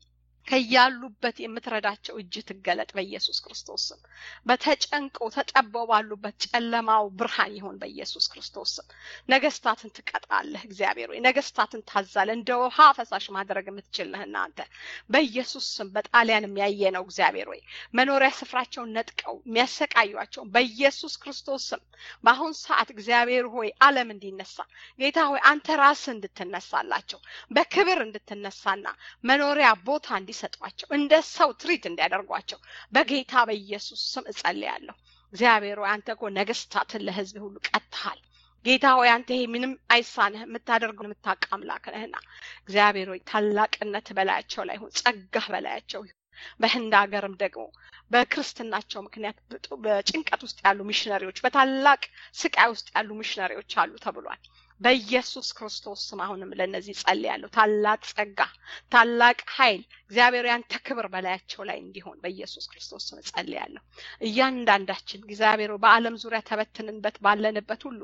ከያሉበት የምትረዳቸው እጅ ትገለጥ በኢየሱስ ክርስቶስ ስም። በተጨንቀው ተጠበው ባሉበት ጨለማው ብርሃን ይሁን በኢየሱስ ክርስቶስ ስም። ነገስታትን ትቀጣለህ እግዚአብሔር ሆይ፣ ነገስታትን ታዛለህ። እንደ ውሃ ፈሳሽ ማድረግ የምትችልህና አንተ በኢየሱስ ስም በጣሊያን የሚያየነው እግዚአብሔር ሆይ መኖሪያ ስፍራቸውን ነጥቀው የሚያሰቃዩአቸው በኢየሱስ ክርስቶስ ስም በአሁን ሰዓት እግዚአብሔር ሆይ ዓለም እንዲነሳ ጌታ ሆይ አንተ ራስህ እንድትነሳላቸው በክብር እንድትነሳና መኖሪያ ቦታ እንዲሰጧቸው እንደ ሰው ትሪት እንዲያደርጓቸው በጌታ በኢየሱስ ስም እጸልያለሁ። እግዚአብሔር ሆይ አንተ እኮ ነገስታትን ለህዝብ ሁሉ ቀጥተሃል። ጌታ ሆይ አንተ ይሄ ምንም አይሳንህ፣ የምታደርገው የምታውቅ አምላክ ነህና እግዚአብሔር ሆይ ታላቅነት በላያቸው ላይ ይሁን፣ ጸጋህ በላያቸው ይሁን። በህንድ ሀገርም ደግሞ በክርስትናቸው ምክንያት በጭንቀት ውስጥ ያሉ ሚሽነሪዎች፣ በታላቅ ስቃይ ውስጥ ያሉ ሚሽነሪዎች አሉ ተብሏል። በኢየሱስ ክርስቶስ ስም አሁንም ለነዚህ ጸልያለሁ። ታላቅ ጸጋ፣ ታላቅ ኃይል እግዚአብሔር ያንተ ክብር በላያቸው ላይ እንዲሆን በኢየሱስ ክርስቶስ ስም ጸልያለሁ። እያንዳንዳችን እግዚአብሔር በዓለም ዙሪያ ተበትነንበት ባለንበት ሁሉ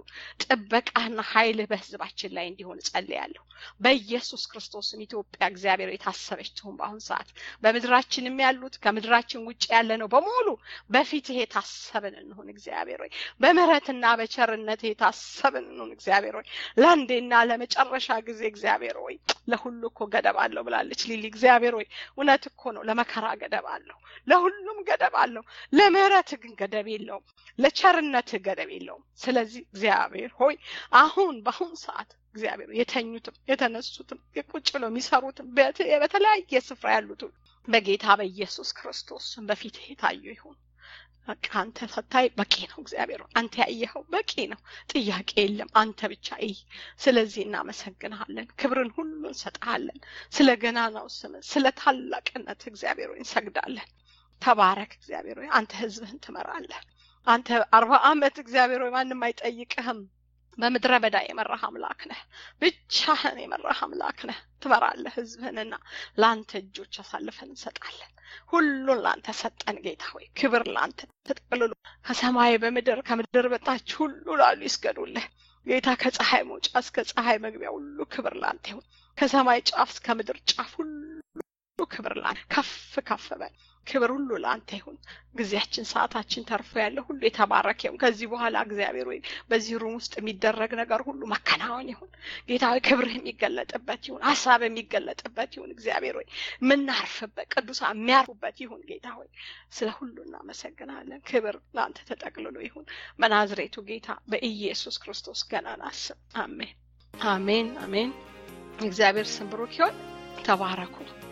ጥበቃና ኃይልህ በህዝባችን ላይ እንዲሆን ጸልያለሁ። በኢየሱስ ክርስቶስ ስም ኢትዮጵያ እግዚአብሔር የታሰበች ትሁን። በአሁን ሰዓት በምድራችንም ያሉት ከምድራችን ውጭ ያለነው በሙሉ በፊትህ የታሰብን እንሁን እግዚአብሔር ሆይ፣ በምህረትና በቸርነት የታሰብን እንሁን እግዚአብሔር ሆይ። ለአንዴና ለመጨረሻ ጊዜ እግዚአብሔር ሆይ ለሁሉ እኮ ገደብ አለው ብላለች ሊሊ። እግዚአብሔር ሆይ እውነት እኮ ነው። ለመከራ ገደብ አለው፣ ለሁሉም ገደብ አለው። ለምህረትህ ግን ገደብ የለውም፣ ለቸርነትህ ገደብ የለውም። ስለዚህ እግዚአብሔር ሆይ አሁን በአሁን ሰዓት እግዚአብሔር የተኙትም የተነሱትም ቁጭ ብለው የሚሰሩትም በተለያየ ስፍራ ያሉትም በጌታ በኢየሱስ ክርስቶስ በፊትህ የታዩ ይሁን። በቃ አንተ ፈታይ በቂ ነው እግዚአብሔር ሆይ፣ አንተ ያየኸው በቂ ነው። ጥያቄ የለም፣ አንተ ብቻ እይ። ስለዚህ እናመሰግንሃለን፣ ክብርን ሁሉ እንሰጥሃለን። ስለ ገናናው ስም፣ ስለ ታላቅነት እግዚአብሔር ሆይ እንሰግዳለን። ተባረክ እግዚአብሔር ሆይ፣ አንተ ህዝብህን ትመራለህ። አንተ 40 ዓመት እግዚአብሔር ሆይ ማንም አይጠይቅህም። በምድረ በዳ የመራህ አምላክ ነህ፣ ብቻህን የመራህ አምላክ ነህ። ትመራለህ ህዝብህንና ለአንተ እጆች አሳልፈን እንሰጣለን። ሁሉን ለአንተ ሰጠን ጌታ ሆይ፣ ክብር ለአንተ ተጠቅልሎ ከሰማይ በምድር ከምድር በታች ሁሉ ላሉ ይስገዱልህ ጌታ። ከፀሐይ መውጫ እስከ ፀሐይ መግቢያ ሁሉ ክብር ለአንተ ይሁን። ከሰማይ ጫፍ እስከ ምድር ጫፍ ሁሉ ክብር ለአንተ ከፍ ከፍ በል። ክብር ሁሉ ለአንተ ይሁን። ጊዜያችን ሰዓታችን ተርፎ ያለ ሁሉ የተባረከ ይሁን። ከዚህ በኋላ እግዚአብሔር ሆይ በዚህ ሩም ውስጥ የሚደረግ ነገር ሁሉ መከናወን ይሁን ጌታ ሆይ። ክብር የሚገለጥበት ይሁን፣ ሐሳብ የሚገለጥበት ይሁን እግዚአብሔር ሆይ። የምናርፍበት ቅዱሳን የሚያርፉበት ይሁን ጌታ ሆይ። ስለ ሁሉ እናመሰግናለን። ክብር ለአንተ ተጠቅልሎ ይሁን በናዝሬቱ ጌታ በኢየሱስ ክርስቶስ ገናና ስም አሜን፣ አሜን፣ አሜን። እግዚአብሔር ስም ብሩክ ይሁን። ተባረኩ።